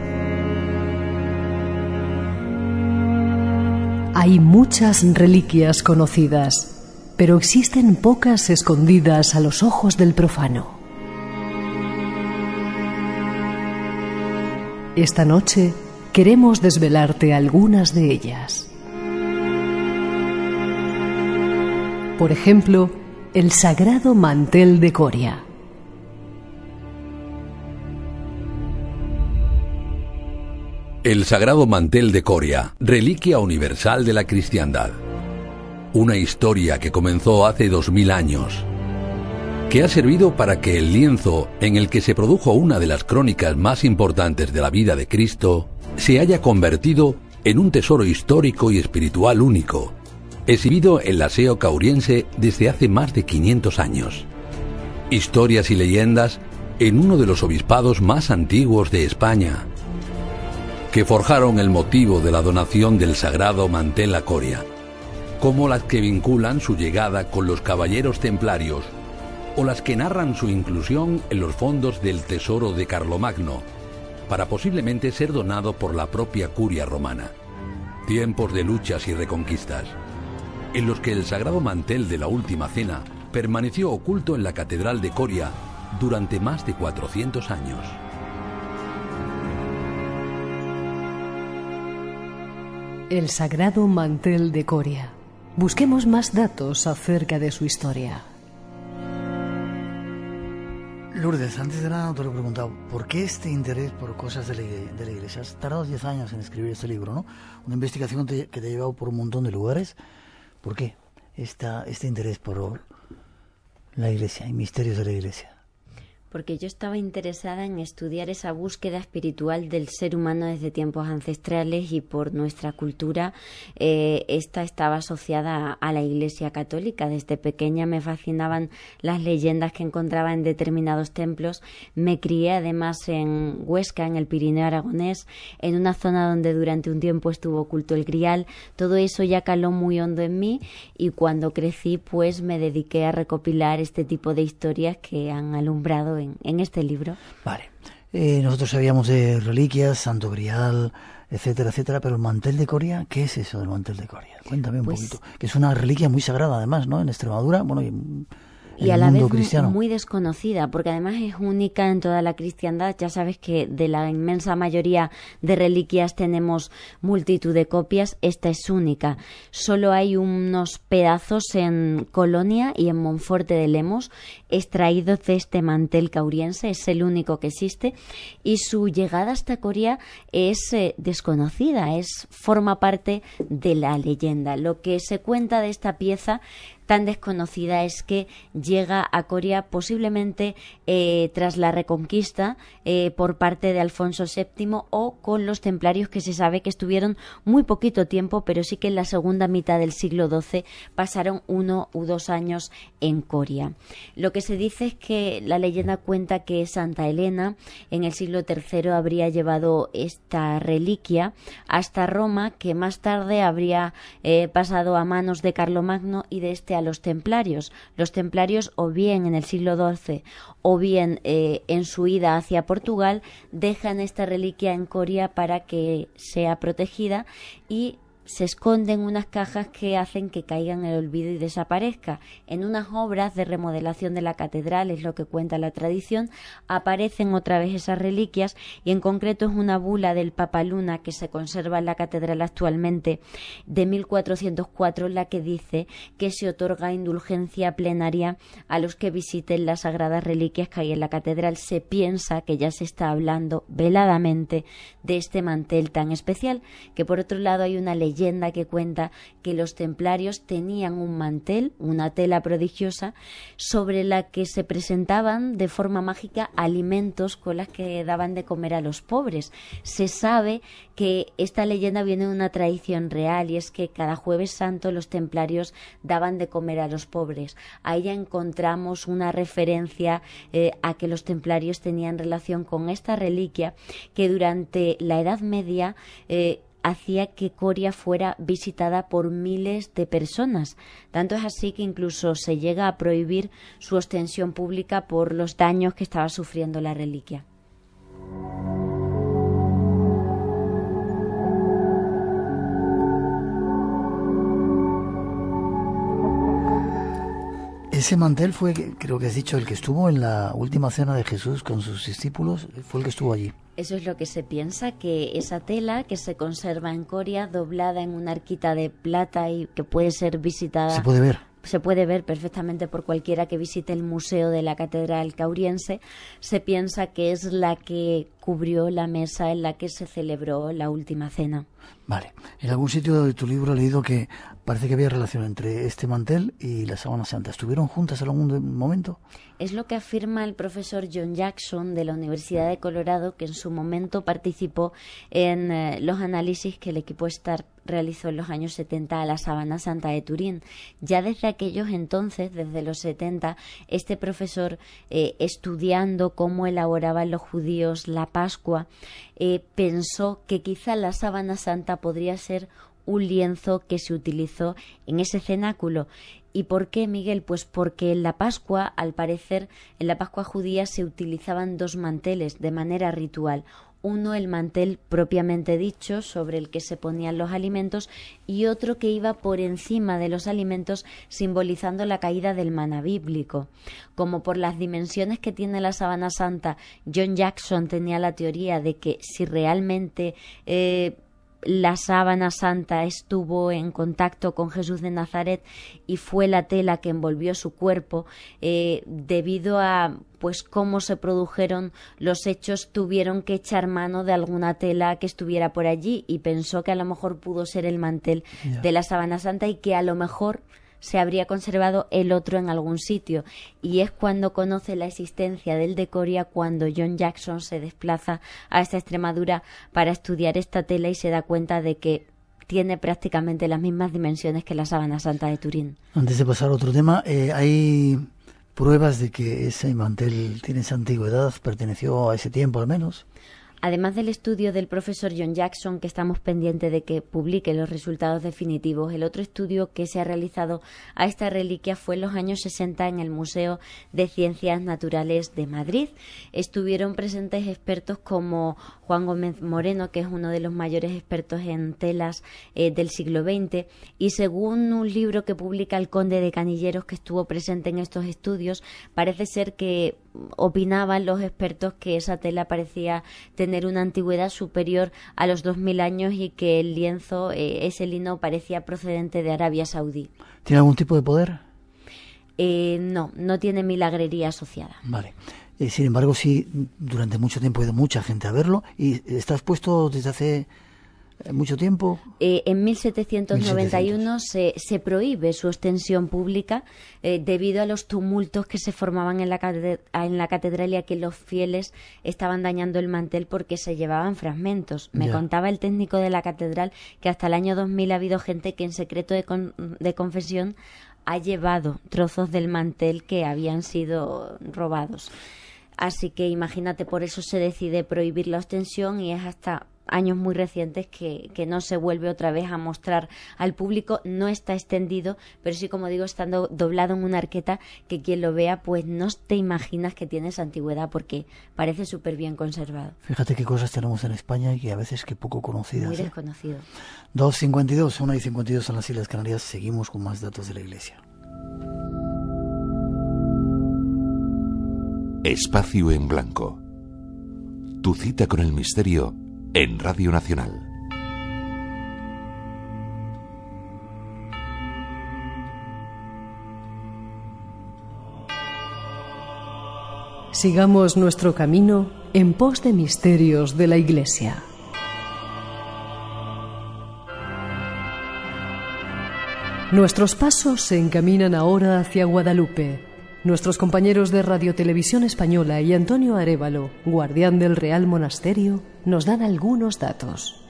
Hay muchas reliquias conocidas, pero existen pocas escondidas a los ojos del profano. Esta noche queremos desvelarte algunas de ellas. Por ejemplo, el sagrado mantel de Coria. El sagrado mantel de Coria, reliquia universal de la cristiandad. Una historia que comenzó hace 2000 años, que ha servido para que el lienzo en el que se produjo una de las crónicas más importantes de la vida de Cristo se haya convertido en un tesoro histórico y espiritual único, exhibido en la SEO cauriense desde hace más de 500 años. Historias y leyendas en uno de los obispados más antiguos de España, que forjaron el motivo de la donación del sagrado mantel a Coria, como las que vinculan su llegada con los caballeros templarios, o las que narran su inclusión en los fondos del tesoro de Carlomagno, para posiblemente ser donado por la propia curia romana. Tiempos de luchas y reconquistas, en los que el sagrado mantel de la Última Cena permaneció oculto en la Catedral de Coria durante más de 400 años. El sagrado mantel de Coria. Busquemos más datos acerca de su historia. Lourdes, antes de nada te lo he preguntado, ¿por qué este interés por cosas de la Iglesia? Has tardado 10 años en escribir este libro, ¿no? Una investigación que te ha llevado por un montón de lugares. ¿Por qué este interés por la Iglesia y misterios de la Iglesia? Porque yo estaba interesada en estudiar esa búsqueda espiritual del ser humano desde tiempos ancestrales, y por nuestra cultura esta estaba asociada a la Iglesia católica. Desde pequeña me fascinaban las leyendas que encontraba en determinados templos. Me crié además en Huesca, en el Pirineo aragonés, en una zona donde durante un tiempo estuvo oculto el Grial. Todo eso ya caló muy hondo en mí, y cuando crecí pues me dediqué a recopilar este tipo de historias que han alumbrado en este libro. Vale. Nosotros sabíamos de reliquias, Santo Grial, etcétera, etcétera, pero el mantel de Coria, ¿qué es eso del mantel de Coria? Cuéntame un poquito. Que es una reliquia muy sagrada además, ¿no? En Extremadura, bueno, y a la vez cristiano. Muy desconocida, porque además es única en toda la cristiandad. Ya sabes que de la inmensa mayoría de reliquias tenemos multitud de copias. Esta es única. Solo hay unos pedazos en Colonia y en Monforte de Lemos extraídos de este mantel cauriense. Es el único que existe, y su llegada hasta Coria es desconocida, forma parte de la leyenda. Lo que se cuenta de esta pieza tan desconocida es que llega a Coria posiblemente tras la Reconquista por parte de Alfonso VII, o con los templarios, que se sabe que estuvieron muy poquito tiempo, pero sí que en la segunda mitad del siglo XII pasaron 1 u 2 años en Coria. Lo que se dice es que la leyenda cuenta que Santa Elena en el siglo III habría llevado esta reliquia hasta Roma, que más tarde habría pasado a manos de Carlomagno y de este a los templarios. Los templarios, o bien en el siglo XII o bien en su ida hacia Portugal, dejan esta reliquia en Coria para que sea protegida, y se esconde en unas cajas que hacen que caiga en el olvido y desaparezca. En unas obras de remodelación de la catedral, es lo que cuenta la tradición, aparecen otra vez esas reliquias, y en concreto es una bula del Papa Luna que se conserva en la catedral actualmente, de 1404, la que dice que se otorga indulgencia plenaria a los que visiten las sagradas reliquias que hay en la catedral. Se piensa que ya se está hablando veladamente de este mantel tan especial, que por otro lado hay una leyenda que cuenta que los templarios tenían un mantel, una tela prodigiosa, sobre la que se presentaban de forma mágica alimentos con las que daban de comer a los pobres. Se sabe que esta leyenda viene de una tradición real, y es que cada Jueves Santo los templarios daban de comer a los pobres. Ahí ya encontramos una referencia a que los templarios tenían relación con esta reliquia, que durante la Edad Media hacía que Coria fuera visitada por miles de personas. Tanto es así que incluso se llega a prohibir su ostensión pública por los daños que estaba sufriendo la reliquia. Ese mantel fue, creo que has dicho, el que estuvo en la última cena de Jesús con sus discípulos, fue el que estuvo allí. Eso es lo que se piensa, que esa tela que se conserva en Coria, doblada en una arquita de plata y que puede ser visitada... ¿Se puede ver? Se puede ver perfectamente por cualquiera que visite el museo de la Catedral Cauriense. Se piensa que es la que cubrió la mesa en la que se celebró la última cena. Vale. En algún sitio de tu libro he leído que parece que había relación entre este mantel y la sábana santa. ¿Estuvieron juntas en algún momento? Es lo que afirma el profesor John Jackson de la Universidad de Colorado, que en su momento participó en los análisis que el equipo START realizó en los años 70 a la sábana santa de Turín. Ya desde aquellos entonces, desde los 70, este profesor, estudiando cómo elaboraban los judíos la Pascua, pensó que quizá la sábana santa podría ser un lienzo que se utilizó en ese cenáculo. ¿Y por qué, Miguel? Pues porque en la Pascua, al parecer, en la Pascua judía se utilizaban 2 manteles de manera ritual. Uno, el mantel propiamente dicho, sobre el que se ponían los alimentos, y otro que iba por encima de los alimentos, simbolizando la caída del maná bíblico. Como por las dimensiones que tiene la sábana santa, John Jackson tenía la teoría de que si realmente la sábana santa estuvo en contacto con Jesús de Nazaret y fue la tela que envolvió su cuerpo, debido a pues cómo se produjeron los hechos, tuvieron que echar mano de alguna tela que estuviera por allí y pensó que a lo mejor pudo ser el mantel de la sábana santa y que a lo mejor se habría conservado el otro en algún sitio, y es cuando conoce la existencia del de Coria, cuando John Jackson se desplaza a esta Extremadura para estudiar esta tela y se da cuenta de que tiene prácticamente las mismas dimensiones que la sábana santa de Turín. Antes de pasar a otro tema, hay pruebas de que ese mantel tiene esa antigüedad, perteneció a ese tiempo al menos. Además del estudio del profesor John Jackson, que estamos pendientes de que publique los resultados definitivos, el otro estudio que se ha realizado a esta reliquia fue en los años 60 en el Museo de Ciencias Naturales de Madrid. Estuvieron presentes expertos como Juan Gómez Moreno, que es uno de los mayores expertos en telas del siglo XX, y según un libro que publica el Conde de Canilleros, que estuvo presente en estos estudios, parece ser que opinaban los expertos que esa tela parecía tener una antigüedad superior a los 2000 años y que el lienzo, ese lino, parecía procedente de Arabia Saudí. ¿Tiene algún tipo de poder? No tiene milagrería asociada. Vale. Sin embargo, sí, durante mucho tiempo ha ido mucha gente a verlo. ¿Y está expuesto desde hace mucho tiempo? En 1791 se prohíbe su extensión pública debido a los tumultos que se formaban en la catedral y a que los fieles estaban dañando el mantel porque se llevaban fragmentos. Me contaba el técnico de la catedral que hasta el año 2000 ha habido gente que en secreto de confesión ha llevado trozos del mantel que habían sido robados. Así que imagínate, por eso se decide prohibir la extensión y es hasta años muy recientes que no se vuelve otra vez a mostrar al público. No está extendido, pero sí, como digo, estando doblado en una arqueta, que quien lo vea pues no te imaginas que tiene esa antigüedad porque parece súper bien conservado. Fíjate qué cosas tenemos en España y que a veces que poco conocidas. Muy desconocido. 2:52, 1:52 en las Islas Canarias. Seguimos con más datos de la Iglesia. Espacio en Blanco. Tu cita con el misterio en Radio Nacional. Sigamos nuestro camino en pos de misterios de la Iglesia. Nuestros pasos se encaminan ahora hacia Guadalupe. Nuestros compañeros de Radio Televisión Española y Antonio Arévalo, guardián del Real Monasterio, nos dan algunos datos.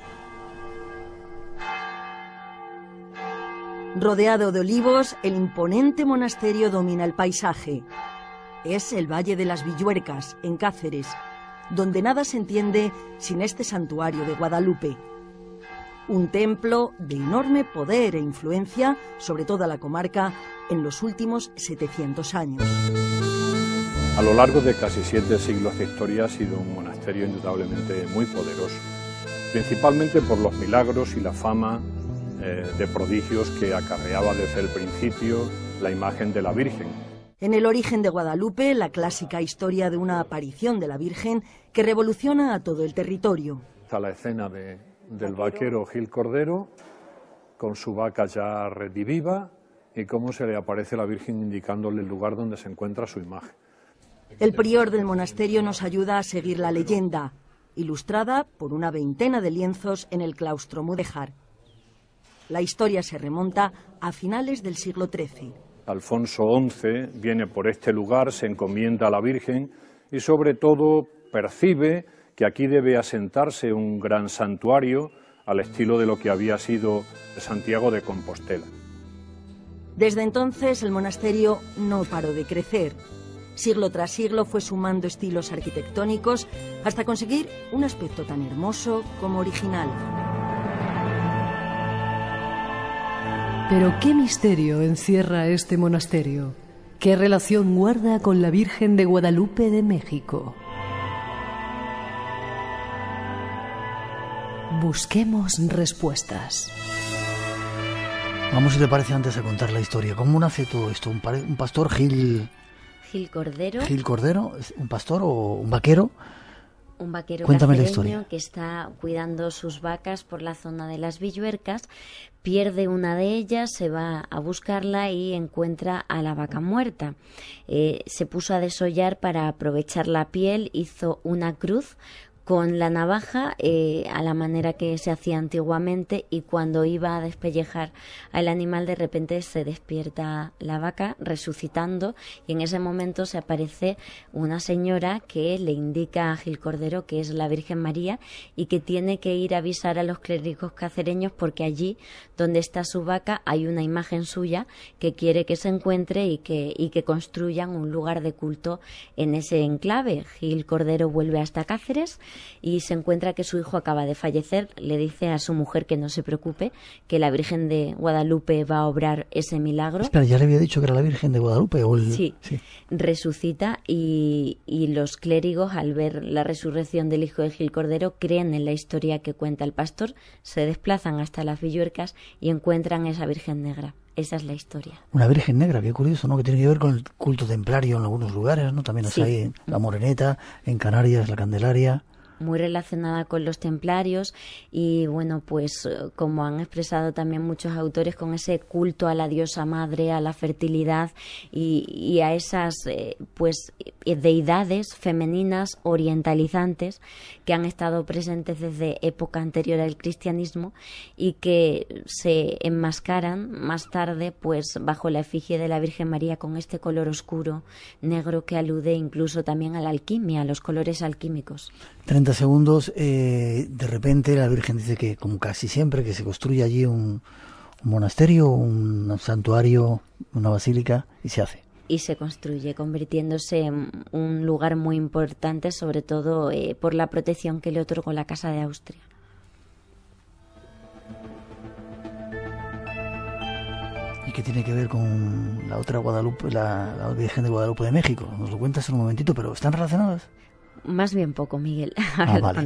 Rodeado de olivos, el imponente monasterio domina el paisaje. Es el Valle de las Villuercas, en Cáceres, donde nada se entiende sin este santuario de Guadalupe. Un templo de enorme poder e influencia sobre toda la comarca en los últimos 700 años. A lo largo de casi 7 siglos de historia ha sido un monasterio indudablemente muy poderoso, principalmente por los milagros y la fama de prodigios que acarreaba desde el principio la imagen de la Virgen. En el origen de Guadalupe, la clásica historia de una aparición de la Virgen que revoluciona a todo el territorio. Está la escena del vaquero Gil Cordero con su vaca ya rediviva y cómo se le aparece la Virgen indicándole el lugar donde se encuentra su imagen. El prior del monasterio nos ayuda a seguir la leyenda, ilustrada por una veintena de lienzos en el claustro mudéjar. La historia se remonta a finales del siglo XIII. Alfonso XI viene por este lugar, se encomienda a la Virgen y sobre todo percibe que aquí debe asentarse un gran santuario al estilo de lo que había sido Santiago de Compostela. Desde entonces el monasterio no paró de crecer. Siglo tras siglo fue sumando estilos arquitectónicos hasta conseguir un aspecto tan hermoso como original. Pero ¿qué misterio encierra este monasterio? ¿Qué relación guarda con la Virgen de Guadalupe de México? Busquemos respuestas. Vamos, si te parece, antes a contar la historia. ¿Cómo nace todo esto? Un pastor, Gil Cordero. Gil Cordero, un pastor o un vaquero, Un vaquero Cuéntame la cacereño historia. que está cuidando sus vacas por la zona de las Villuercas, pierde una de ellas, se va a buscarla y encuentra a la vaca muerta. Se puso a desollar para aprovechar la piel, hizo una cruz con la navaja a la manera que se hacía antiguamente, y cuando iba a despellejar al animal, de repente se despierta la vaca resucitando, y en ese momento se aparece una señora que le indica a Gil Cordero que es la Virgen María y que tiene que ir a avisar a los clérigos cacereños porque allí donde está su vaca hay una imagen suya que quiere que se encuentre y que construyan un lugar de culto en ese enclave. Gil Cordero vuelve hasta Cáceres y se encuentra que su hijo acaba de fallecer. Le dice a su mujer que no se preocupe, que la Virgen de Guadalupe va a obrar ese milagro. Espera, ya le había dicho que era la Virgen de Guadalupe. Sí, resucita y los clérigos, al ver la resurrección del hijo de Gil Cordero, creen en la historia que cuenta el pastor, se desplazan hasta las Villuercas y encuentran esa Virgen negra. Esa es la historia. Una Virgen negra, qué curioso, ¿no? Que tiene que ver con el culto templario en algunos lugares, ¿no? También Sí. hay en La Moreneta, en Canarias, la Candelaria. Muy relacionada con los templarios y bueno, pues como han expresado también muchos autores, con ese culto a la diosa madre, a la fertilidad y a esas deidades femeninas orientalizantes que han estado presentes desde época anterior al cristianismo y que se enmascaran más tarde pues bajo la efigie de la Virgen María con este color oscuro, negro, que alude incluso también a la alquimia, a los colores alquímicos. 30 segundos, de repente la Virgen dice que, como casi siempre, que se construye allí un monasterio, un santuario, una basílica, y se hace. Y se construye, convirtiéndose en un lugar muy importante, sobre todo por la protección que le otorgó la Casa de Austria. ¿Y qué tiene que ver con la otra Guadalupe, la Virgen de Guadalupe de México? Nos lo cuentas en un momentito, pero ¿están relacionadas? Más bien poco, Miguel. Ah, vale.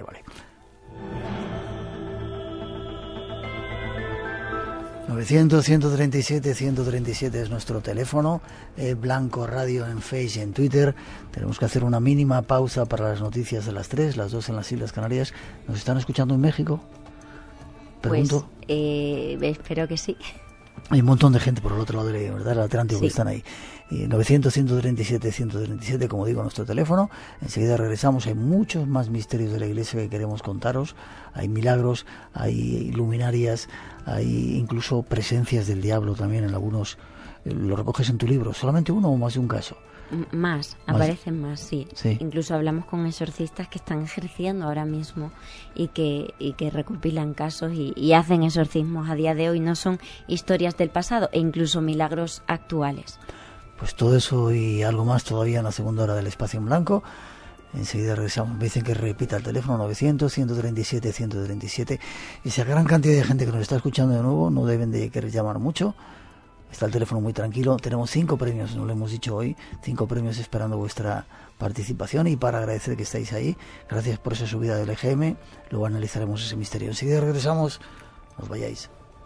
900-137-137 es nuestro teléfono, Blanco Radio en Facebook y en Twitter. Tenemos que hacer una mínima pausa para las noticias de las 3, las 2 en las Islas Canarias. ¿Nos están escuchando en México? Pregunto. Pues espero que sí. Hay un montón de gente por el otro lado del Atlántico, sí, que están ahí. 900-137-137, como digo, nuestro teléfono. Enseguida regresamos. Hay muchos más misterios de la Iglesia que queremos contaros. Hay milagros, hay luminarias, hay incluso presencias del diablo también en algunos. Lo recoges en tu libro. ¿Solamente uno o más de un caso? Aparecen más, sí. Sí. Incluso hablamos con exorcistas que están ejerciendo ahora mismo y que recopilan casos y hacen exorcismos a día de hoy. No son historias del pasado e incluso milagros actuales. Pues todo eso y algo más todavía en la segunda hora del Espacio en Blanco. Enseguida regresamos. Me dicen que repita el teléfono 900-137-137. Y esa gran cantidad de gente que nos está escuchando de nuevo, no deben de querer llamar mucho. Está el teléfono muy tranquilo. Tenemos 5 premios, nos lo hemos dicho hoy. 5 premios esperando vuestra participación. Y para agradecer que estáis ahí, gracias por esa subida del EGM. Luego analizaremos ese misterio. Enseguida regresamos. No os vayáis.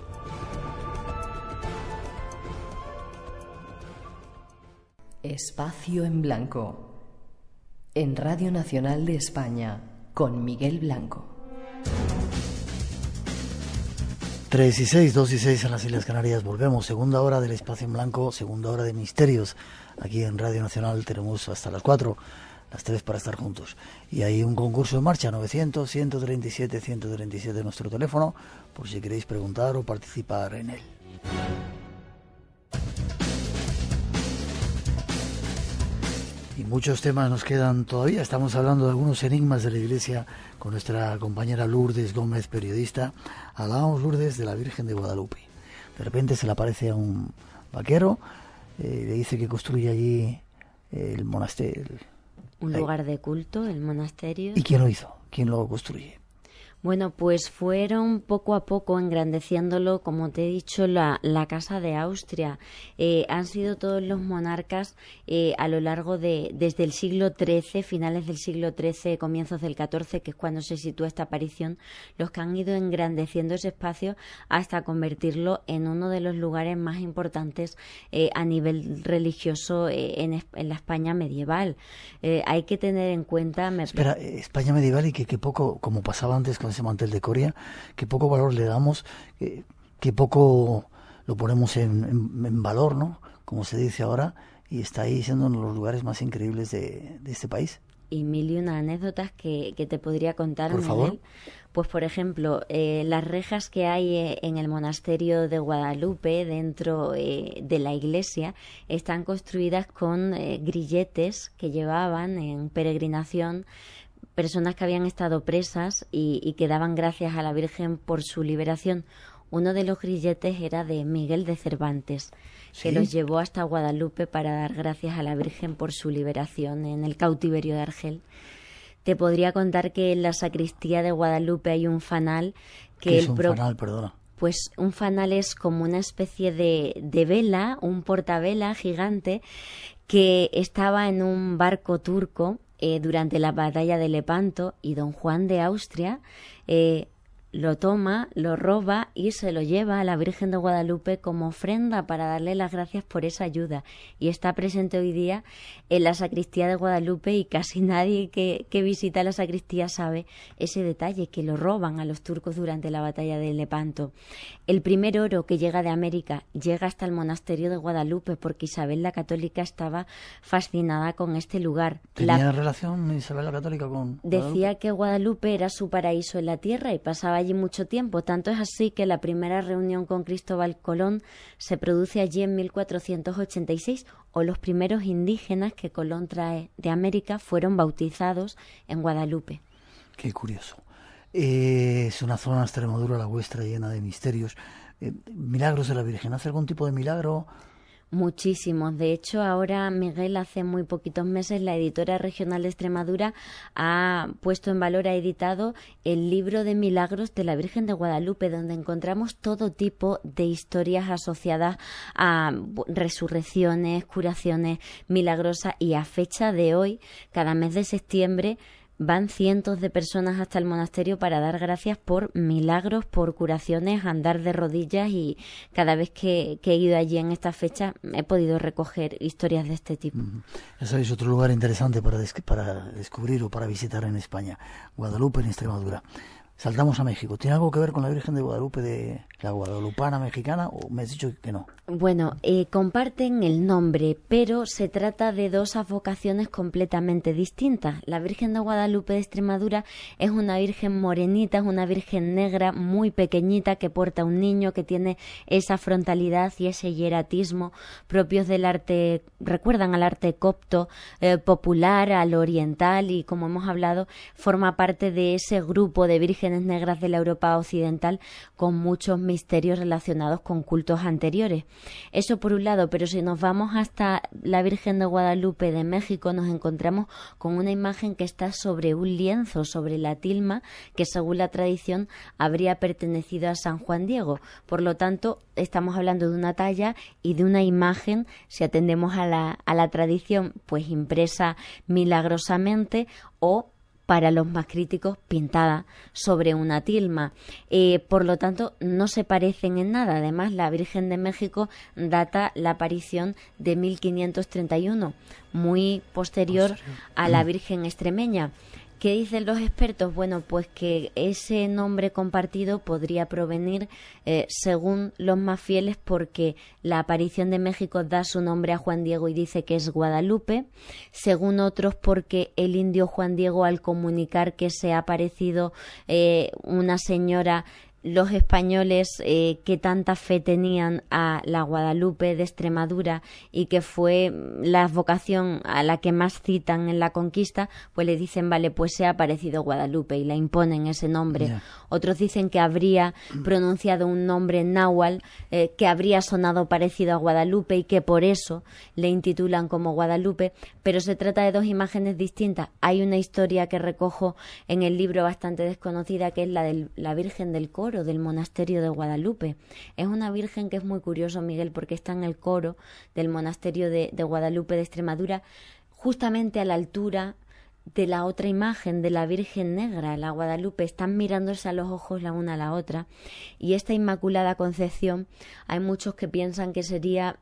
Espacio en Blanco. En Radio Nacional de España, con Miguel Blanco. 3 y 6, 2 y 6 en las Islas Canarias. Volvemos, segunda hora del Espacio en Blanco, segunda hora de misterios. Aquí en Radio Nacional tenemos hasta las 4, las 3 para estar juntos. Y hay un concurso en marcha, 900-137-137 nuestro teléfono, por si queréis preguntar o participar en él. Y muchos temas nos quedan todavía. Estamos hablando de algunos enigmas de la Iglesia con nuestra compañera Lourdes Gómez, periodista. Hablábamos, Lourdes, de la Virgen de Guadalupe. De repente se le aparece a un vaquero, le dice que construye allí el monasterio. Un lugar de culto, el monasterio. ¿Y quién lo hizo? ¿Quién lo construye? Bueno, pues fueron poco a poco engrandeciéndolo, como te he dicho, la Casa de Austria. Han sido todos los monarcas a lo largo desde el siglo XIII, finales del siglo XIII, comienzos del XIV, que es cuando se sitúa esta aparición, los que han ido engrandeciendo ese espacio hasta convertirlo en uno de los lugares más importantes a nivel religioso en la España medieval. Hay que tener en cuenta... España medieval, y que poco, como pasaba antes con ese mantel de Coria, que poco valor le damos, que poco lo ponemos en valor, ¿no? Como se dice ahora, y está ahí siendo uno de los lugares más increíbles de este país. Y mil y una anécdotas que te podría contar, por Miguel. Favor. Pues, por ejemplo, las rejas que hay en el monasterio de Guadalupe, dentro de la iglesia, están construidas con grilletes que llevaban en peregrinación personas que habían estado presas y que daban gracias a la Virgen por su liberación. Uno de los grilletes era de Miguel de Cervantes, que los llevó hasta Guadalupe para dar gracias a la Virgen por su liberación en el cautiverio de Argel. Te podría contar que en la sacristía de Guadalupe hay un fanal que ¿Qué es un fanal, perdona? Pues un fanal es como una especie de vela, un portavela gigante que estaba en un barco turco durante la batalla de Lepanto, y don Juan de Austria lo toma, lo roba y se lo lleva a la Virgen de Guadalupe como ofrenda para darle las gracias por esa ayuda, y está presente hoy día en la sacristía de Guadalupe, y casi nadie que visita la sacristía sabe ese detalle, que lo roban a los turcos durante la batalla de Lepanto. El primer oro que llega de América llega hasta el monasterio de Guadalupe porque Isabel la Católica estaba fascinada con este lugar. ¿Tenía relación Isabel la Católica con Guadalupe? Decía que Guadalupe era su paraíso en la tierra y pasaba allí mucho tiempo. Tanto es así que la primera reunión con Cristóbal Colón se produce allí en 1486, o los primeros indígenas que Colón trae de América fueron bautizados en Guadalupe. Qué curioso. Es una zona, Extremadura, la vuestra, llena de misterios. Milagros de la Virgen. ¿Hace algún tipo de milagro? Muchísimos. De hecho, ahora, Miguel, hace muy poquitos meses la editora regional de Extremadura ha puesto en valor, ha editado el libro de milagros de la Virgen de Guadalupe, donde encontramos todo tipo de historias asociadas a resurrecciones, curaciones milagrosas, y a fecha de hoy, cada mes de septiembre, van cientos de personas hasta el monasterio para dar gracias por milagros, por curaciones, andar de rodillas, y cada vez que he ido allí en esta fecha he podido recoger historias de este tipo. Ya sabéis, otro lugar interesante para descubrir o para visitar en España, Guadalupe, en Extremadura. Saltamos a México. ¿Tiene algo que ver con la Virgen de Guadalupe, de la guadalupana mexicana, o me has dicho que no? Bueno, comparten el nombre, pero se trata de dos advocaciones completamente distintas. La Virgen de Guadalupe de Extremadura es una virgen morenita, es una virgen negra muy pequeñita que porta un niño, que tiene esa frontalidad y ese hieratismo propios del arte, recuerdan al arte copto popular, al oriental, y como hemos hablado, forma parte de ese grupo de vírgenes negras de la Europa occidental con muchos misterios relacionados con cultos anteriores. Eso por un lado, pero si nos vamos hasta la Virgen de Guadalupe de México, nos encontramos con una imagen que está sobre un lienzo, sobre la tilma, que según la tradición habría pertenecido a San Juan Diego. Por lo tanto, estamos hablando de una talla y de una imagen, si atendemos a la tradición, pues impresa milagrosamente, o para los más críticos, pintada sobre una tilma. Por lo tanto, no se parecen en nada. Además, la Virgen de México data la aparición de 1531, muy posterior a la Virgen extremeña. ¿Qué dicen los expertos? Bueno, pues que ese nombre compartido podría provenir, según los más fieles, porque la aparición de México da su nombre a Juan Diego y dice que es Guadalupe. Según otros, porque el indio Juan Diego, al comunicar que se ha aparecido una señora los españoles que tanta fe tenían a la Guadalupe de Extremadura y que fue la vocación a la que más citan en la conquista, pues le dicen, vale, pues se ha aparecido Guadalupe y la imponen ese nombre. Yeah. Otros dicen que habría pronunciado un nombre náhuatl que habría sonado parecido a Guadalupe y que por eso le intitulan como Guadalupe, pero se trata de dos imágenes distintas. Hay una historia que recojo en el libro bastante desconocida, que es la de la Virgen del Coro del monasterio de Guadalupe. Es una virgen que es muy curioso, Miguel, porque está en el coro del monasterio de Guadalupe de Extremadura, justamente a la altura de la otra imagen de la Virgen Negra, la Guadalupe. Están mirándose a los ojos la una a la otra, y esta Inmaculada Concepción hay muchos que piensan que sería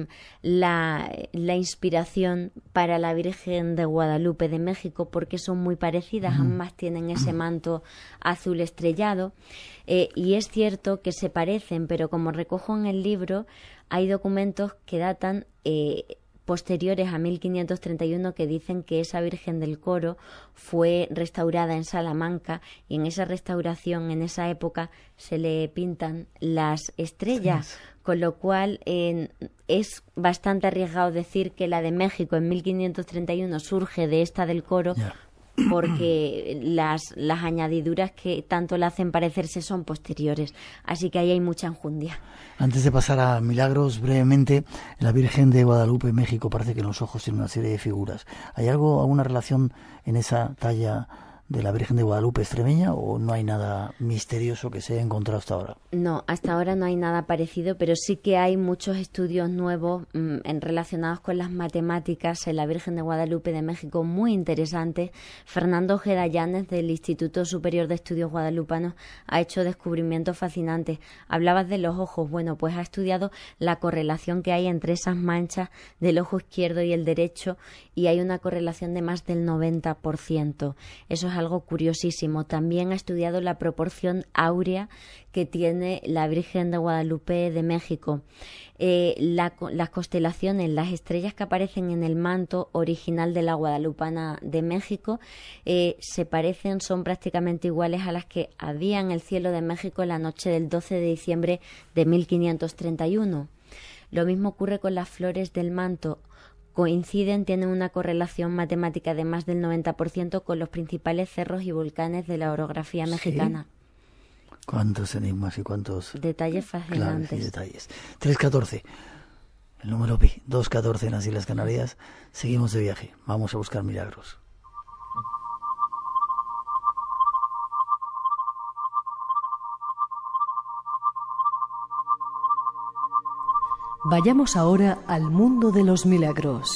la inspiración para la Virgen de Guadalupe de México, porque son muy parecidas, ambas tienen ese manto azul estrellado, y es cierto que se parecen, pero como recojo en el libro, hay documentos que datan posteriores a 1531 que dicen que esa Virgen del Coro fue restaurada en Salamanca, y en esa restauración, en esa época, se le pintan las estrellas, con lo cual es bastante arriesgado decir que la de México en 1531 surge de esta del Coro, porque las añadiduras que tanto la hacen parecerse son posteriores, así que ahí hay mucha enjundia. Antes de pasar a milagros, brevemente, la Virgen de Guadalupe, México, parece que en los ojos tiene una serie de figuras. ¿Hay alguna relación en esa talla de la Virgen de Guadalupe extremeña, o no hay nada misterioso que se haya encontrado hasta ahora? No, hasta ahora no hay nada parecido, pero sí que hay muchos estudios nuevos relacionados con las matemáticas en la Virgen de Guadalupe de México, muy interesantes. Fernando Ojeda Llanes, del Instituto Superior de Estudios Guadalupanos, ha hecho descubrimientos fascinantes. Hablabas de los ojos, bueno, pues ha estudiado la correlación que hay entre esas manchas del ojo izquierdo y el derecho, y hay una correlación de más del 90%. Eso es algo curiosísimo. También ha estudiado la proporción áurea que tiene la Virgen de Guadalupe de México. Las constelaciones, las estrellas que aparecen en el manto original de la Guadalupana de México se parecen, son prácticamente iguales a las que había en el cielo de México la noche del 12 de diciembre de 1531. Lo mismo ocurre con las flores del manto. Coinciden, tienen una correlación matemática de más del 90% con los principales cerros y volcanes de la orografía mexicana. Cuántos enigmas y cuántos detalles fascinantes. Claves y detalles. 314, el número pi, 214 en las Islas Canarias. Seguimos de viaje, vamos a buscar milagros. Vayamos ahora al mundo de los milagros.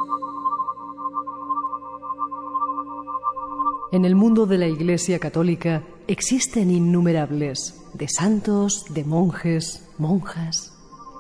En el mundo de la Iglesia Católica existen innumerables, de santos, de monjes, monjas.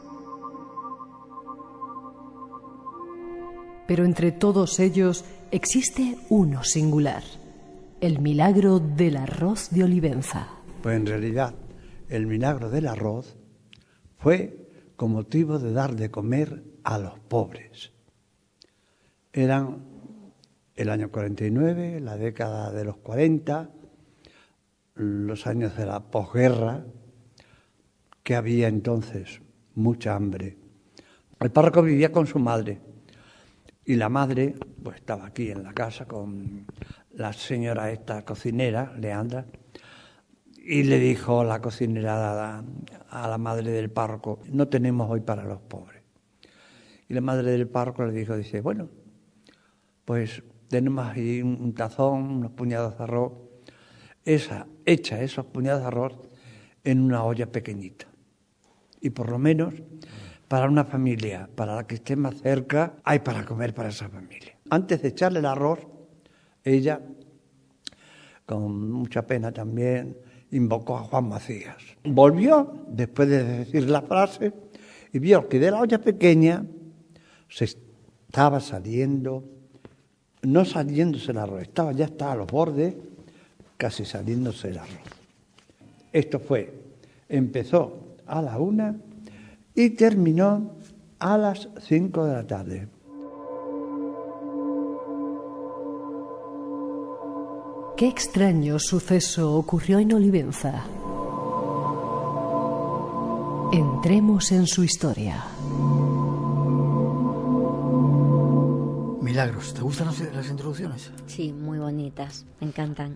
Pero entre todos ellos existe uno singular, el milagro del arroz de Olivenza. Pues en realidad el milagro del arroz fue con motivo de dar de comer a los pobres. Eran el año 49, la década de los 40, los años de la posguerra, que había entonces mucha hambre. El párroco vivía con su madre, y la madre pues estaba aquí en la casa con la señora esta cocinera, Leandra, y le dijo la cocinera a la madre del párroco: no tenemos hoy para los pobres. Y la madre del párroco le dice, bueno, pues tenemos ahí un tazón, unos puñados de arroz, echa esos puñados de arroz en una olla pequeñita. Y por lo menos para una familia, para la que esté más cerca, hay para comer para esa familia. Antes de echarle el arroz, ella, con mucha pena también, invocó a Juan Macías. Volvió, después de decir la frase, y vio que de la olla pequeña se estaba saliendo, no saliéndose el arroz, ya estaba a los bordes, casi saliéndose el arroz. Esto empezó a la 1 y terminó a las 5 de la tarde. Qué extraño suceso ocurrió en Olivenza. Entremos en su historia. Milagros, ¿te gustan las introducciones? Sí, muy bonitas, me encantan.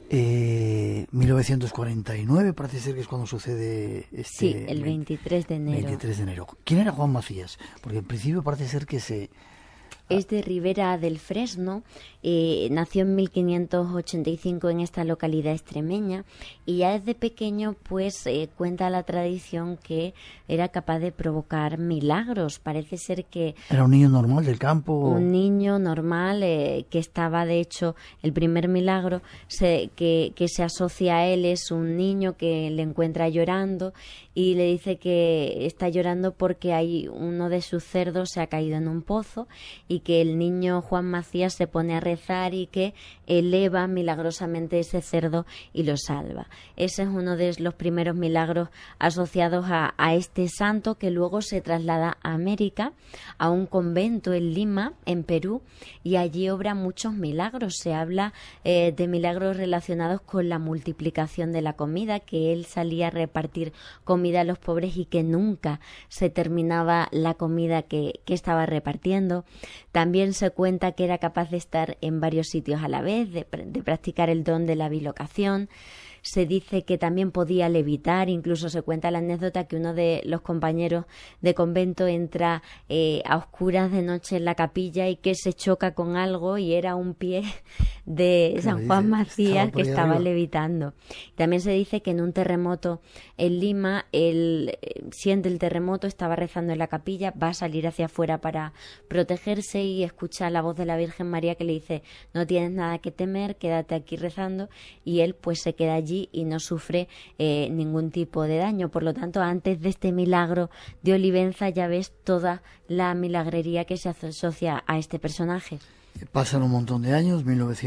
1949 parece ser que es cuando sucede Sí, el 23 de enero. 23 de enero. ¿Quién era Juan Macías? Porque en principio parece ser que es de Ribera del Fresno, nació en 1585 en esta localidad extremeña y ya desde pequeño pues cuenta la tradición que era capaz de provocar milagros. Parece ser que era un niño normal del campo. Un niño normal que estaba, de hecho, el primer milagro que se asocia a él es un niño que le encuentra llorando y le dice que está llorando porque hay uno de sus cerdos se ha caído en un pozo y que el niño Juan Macías se pone a rezar y que eleva milagrosamente ese cerdo y lo salva. Ese es uno de los primeros milagros asociados a este santo, que luego se traslada a América, a un convento en Lima, en Perú, y allí obra muchos milagros. Se habla de milagros relacionados con la multiplicación de la comida, que él salía a repartir comida a los pobres y que nunca se terminaba la comida que estaba repartiendo. También se cuenta que era capaz de estar en varios sitios a la vez, de practicar el don de la bilocación. Se dice que también podía levitar, incluso se cuenta la anécdota que uno de los compañeros de convento entra a oscuras de noche en la capilla y que se choca con algo y era un pie de San Juan Macías que estaba levitando. También se dice que en un terremoto en Lima, él siente el terremoto, estaba rezando en la capilla, va a salir hacia afuera para protegerse y escucha la voz de la Virgen María que le dice: no tienes nada que temer, quédate aquí rezando, y él pues se queda allí y no sufre ningún tipo de daño. Por lo tanto, antes de este milagro de Olivenza ya ves toda la milagrería que se asocia a este personaje. Pasan un montón de años,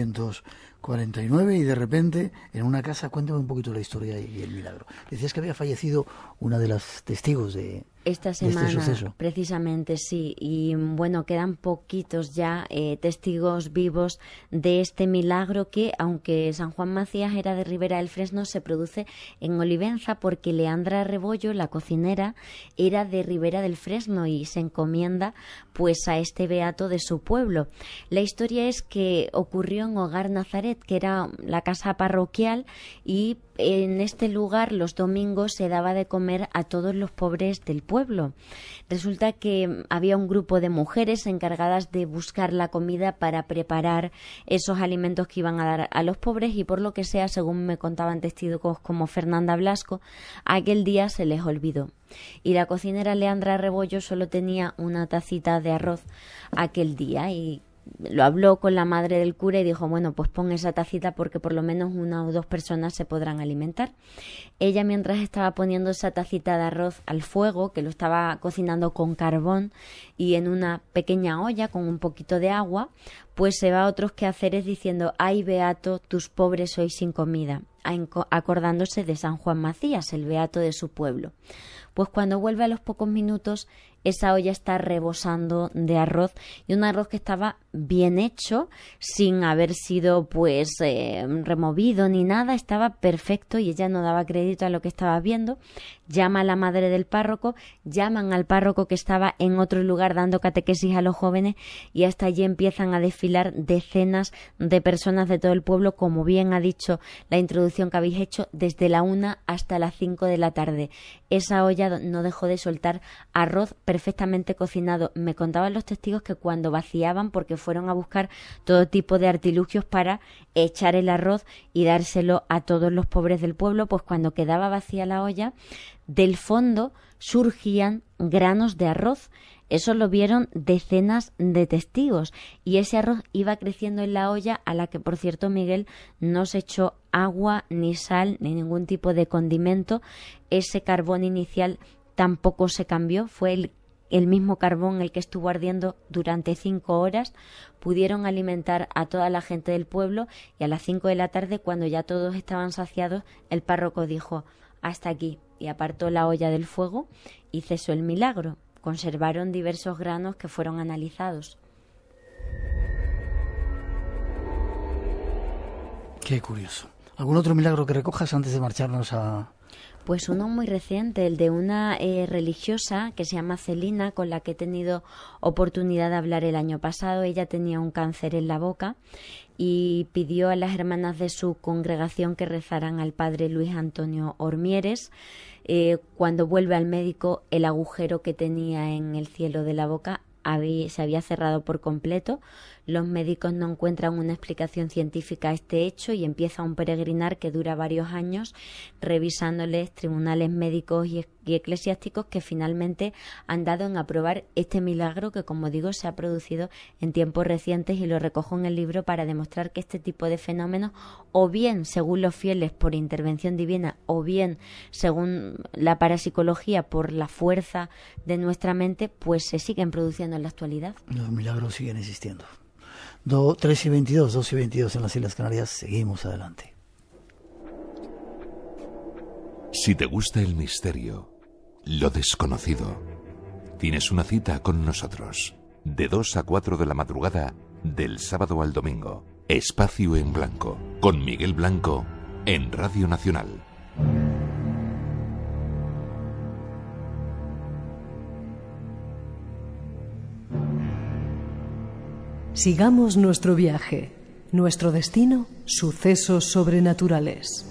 1949, y de repente en una casa, cuéntame un poquito la historia y el milagro. Decías que había fallecido una de las testigos de esta semana, este suceso. Precisamente, sí. Y bueno, quedan poquitos ya testigos vivos de este milagro que, aunque San Juan Macías era de Ribera del Fresno, se produce en Olivenza porque Leandra Rebollo, la cocinera, era de Ribera del Fresno y se encomienda pues a este beato de su pueblo. La historia es que ocurrió en Hogar Nazaret, que era la casa parroquial, y en este lugar los domingos se daba de comer a todos los pobres del pueblo. Resulta que había un grupo de mujeres encargadas de buscar la comida para preparar esos alimentos que iban a dar a los pobres y, por lo que sea, según me contaban testigos como Fernanda Blasco, aquel día se les olvidó. Y la cocinera Leandra Rebollo solo tenía una tacita de arroz aquel día y lo habló con la madre del cura y dijo: bueno, pues pon esa tacita porque por lo menos una o dos personas se podrán alimentar. Ella, mientras estaba poniendo esa tacita de arroz al fuego, que lo estaba cocinando con carbón y en una pequeña olla con un poquito de agua, pues se va a otros quehaceres diciendo: ay, beato, tus pobres sois sin comida, acordándose de San Juan Macías, el beato de su pueblo. Pues cuando vuelve a los pocos minutos, esa olla está rebosando de arroz, y un arroz que estaba bien hecho, sin haber sido pues removido ni nada, estaba perfecto, y ella no daba crédito a lo que estaba viendo. Llama a la madre del párroco, llaman al párroco que estaba en otro lugar dando catequesis a los jóvenes, y hasta allí empiezan a desfilar decenas de personas de todo el pueblo, como bien ha dicho la introducción que habéis hecho, desde la 1 hasta las 5 de la tarde. Esa olla no dejó de soltar arroz perfectamente cocinado. Me contaban los testigos que cuando vaciaban, porque fueron a buscar todo tipo de artilugios para echar el arroz y dárselo a todos los pobres del pueblo, pues cuando quedaba vacía la olla, del fondo surgían granos de arroz. Eso lo vieron decenas de testigos, y ese arroz iba creciendo en la olla, a la que, por cierto, Miguel, no se echó agua, ni sal, ni ningún tipo de condimento. Ese carbón inicial tampoco se cambió, fue el mismo carbón el que estuvo ardiendo durante 5 horas. Pudieron alimentar a toda la gente del pueblo, y a las 5 de la tarde, cuando ya todos estaban saciados, el párroco dijo: hasta aquí, y apartó la olla del fuego y cesó el milagro. Conservaron diversos granos que fueron analizados. Qué curioso. ¿Algún otro milagro que recojas antes de marcharnos a Pues uno muy reciente, el de una religiosa que se llama Celina, con la que he tenido oportunidad de hablar el año pasado. Ella tenía un cáncer en la boca y pidió a las hermanas de su congregación que rezaran al padre Luis Antonio Ormieres. Cuando vuelve al médico, el agujero que tenía en el cielo de la boca se había cerrado por completo. Los médicos no encuentran una explicación científica a este hecho y empieza un peregrinar que dura varios años, revisándoles tribunales médicos y eclesiásticos que finalmente han dado en aprobar este milagro que, como digo, se ha producido en tiempos recientes, y lo recojo en el libro para demostrar que este tipo de fenómenos, o bien según los fieles por intervención divina, o bien según la parapsicología por la fuerza de nuestra mente, pues se siguen produciendo en la actualidad. Los milagros siguen existiendo. 3:22, 2:22 en las Islas Canarias. Seguimos adelante. Si te gusta el misterio, lo desconocido, tienes una cita con nosotros. De 2 a 4 de la madrugada, del sábado al domingo. Espacio en Blanco, con Miguel Blanco, en Radio Nacional. Sigamos nuestro viaje. Nuestro destino, sucesos sobrenaturales.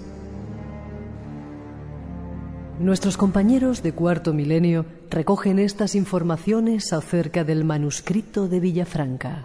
Nuestros compañeros de Cuarto Milenio recogen estas informaciones acerca del manuscrito de Villafranca.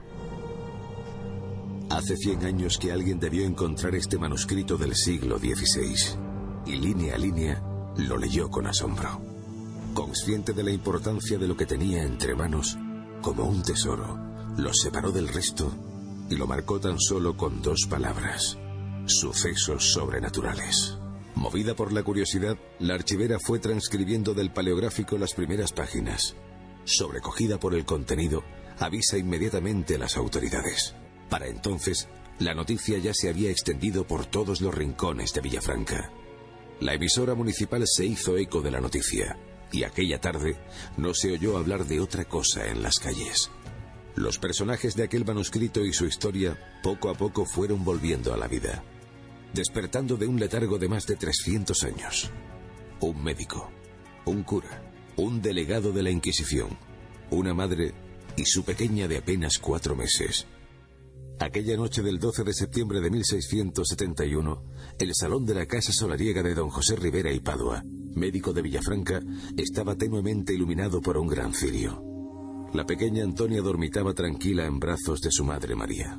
Hace 100 años que alguien debió encontrar este manuscrito del siglo XVI, y línea a línea lo leyó con asombro. Consciente de la importancia de lo que tenía entre manos, como un tesoro, lo separó del resto y lo marcó tan solo con 2 palabras: sucesos sobrenaturales. Movida por la curiosidad, la archivera fue transcribiendo del paleográfico las primeras páginas. Sobrecogida por el contenido, avisa inmediatamente a las autoridades. Para entonces, la noticia ya se había extendido por todos los rincones de Villafranca. La emisora municipal se hizo eco de la noticia, y aquella tarde no se oyó hablar de otra cosa en las calles. Los personajes de aquel manuscrito y su historia poco a poco fueron volviendo a la vida, despertando de un letargo de más de 300 años. Un médico, un cura, un delegado de la Inquisición, una madre y su pequeña de apenas 4 meses. Aquella noche del 12 de septiembre de 1671, el salón de la casa solariega de don José Rivera y Padua, médico de Villafranca, estaba tenuemente iluminado por un gran cirio. La pequeña Antonia dormitaba tranquila en brazos de su madre María.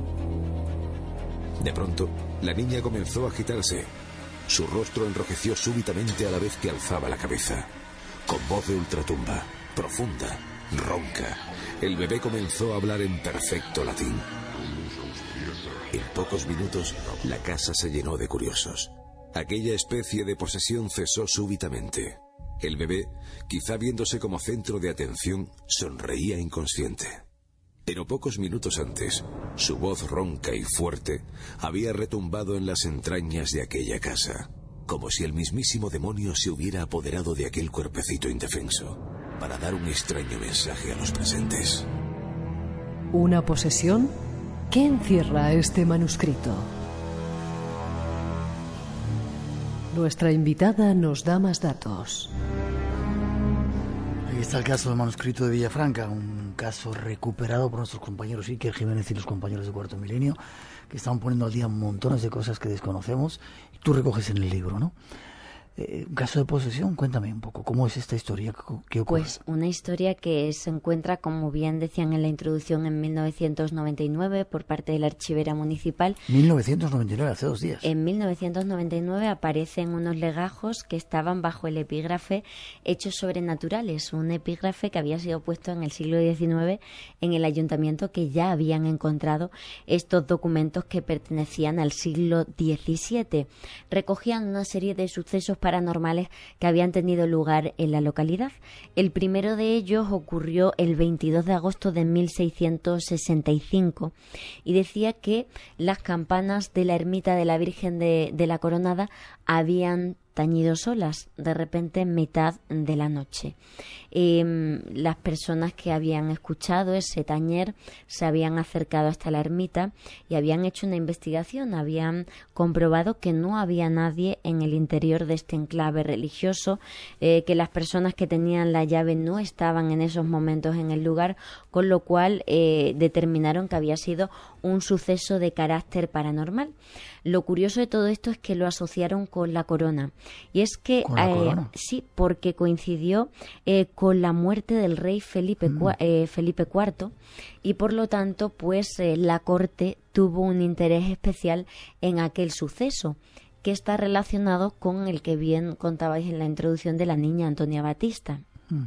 De pronto, la niña comenzó a agitarse. Su rostro enrojeció súbitamente a la vez que alzaba la cabeza. Con voz de ultratumba, profunda, ronca, el bebé comenzó a hablar en perfecto latín. En pocos minutos, la casa se llenó de curiosos. Aquella especie de posesión cesó súbitamente. El bebé, quizá viéndose como centro de atención, sonreía inconsciente. Pero pocos minutos antes, su voz ronca y fuerte había retumbado en las entrañas de aquella casa, como si el mismísimo demonio se hubiera apoderado de aquel cuerpecito indefenso, para dar un extraño mensaje a los presentes. ¿Una posesión? ¿Qué encierra este manuscrito? Nuestra invitada nos da más datos. Ahí está el caso del manuscrito de Villafranca, un caso recuperado por nuestros compañeros Iker Jiménez y los compañeros de Cuarto Milenio, que están poniendo al día montones de cosas que desconocemos y tú recoges en el libro, ¿no? Un caso de posesión, cuéntame un poco, ¿cómo es esta historia? ¿Qué ocurre? Pues una historia que se encuentra, como bien decían en la introducción, en 1999 por parte de la archivera municipal. 1999, hace 2 días. En 1999 aparecen unos legajos que estaban bajo el epígrafe Hechos sobrenaturales, un epígrafe que había sido puesto en el siglo XIX en el ayuntamiento, que ya habían encontrado estos documentos que pertenecían al siglo XVII. Recogían una serie de sucesos paranormales que habían tenido lugar en la localidad. El primero de ellos ocurrió el 22 de agosto de 1665 y decía que las campanas de la ermita de la Virgen de la Coronada habían tañido solas, de repente en mitad de la noche. Las personas que habían escuchado ese tañer se habían acercado hasta la ermita y habían hecho una investigación, habían comprobado que no había nadie en el interior de este enclave religioso, que las personas que tenían la llave no estaban en esos momentos en el lugar, con lo cual determinaron que había sido un suceso de carácter paranormal. Lo curioso de todo esto es que lo asociaron con la corona, y es que sí, porque coincidió con la muerte del rey Felipe IV, y por lo tanto pues la corte tuvo un interés especial en aquel suceso, que está relacionado con el que bien contabais en la introducción de la niña Antonia Batista.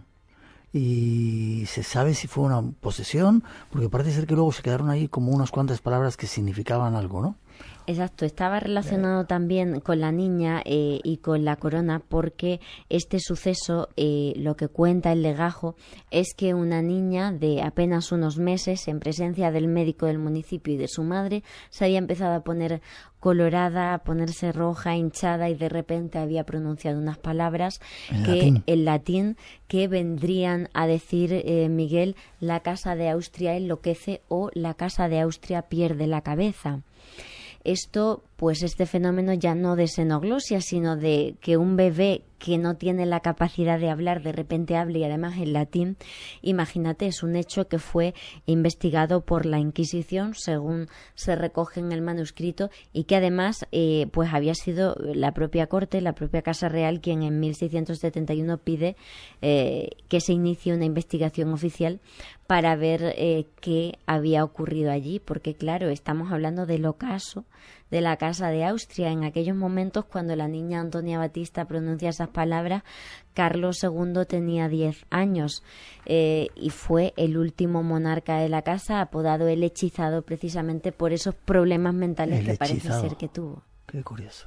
¿Y se sabe si fue una posesión? Porque parece ser que luego se quedaron ahí como unas cuantas palabras que significaban algo, ¿no? Exacto, estaba relacionado también con la niña y con la corona, porque este suceso, lo que cuenta el legajo, es que una niña de apenas unos meses, en presencia del médico del municipio y de su madre, se había empezado a poner colorada, a ponerse roja, hinchada, y de repente había pronunciado unas palabras en latín que vendrían a decir, Miguel, la casa de Austria enloquece o la casa de Austria pierde la cabeza. Esto, pues este fenómeno ya no de xenoglosia, sino de que un bebé que no tiene la capacidad de hablar de repente hable, y además en latín. Imagínate, es un hecho que fue investigado por la Inquisición, según se recoge en el manuscrito, y que además pues había sido la propia corte, la propia Casa Real, quien en 1671 pide que se inicie una investigación oficial para ver qué había ocurrido allí, porque claro, estamos hablando del ocaso de la Casa de Austria. En aquellos momentos, cuando la niña Antonia Batista pronuncia esas palabras, Carlos II tenía 10 años y fue el último monarca de la casa, apodado el Hechizado, precisamente por esos problemas mentales que parece ser que tuvo. Qué curioso.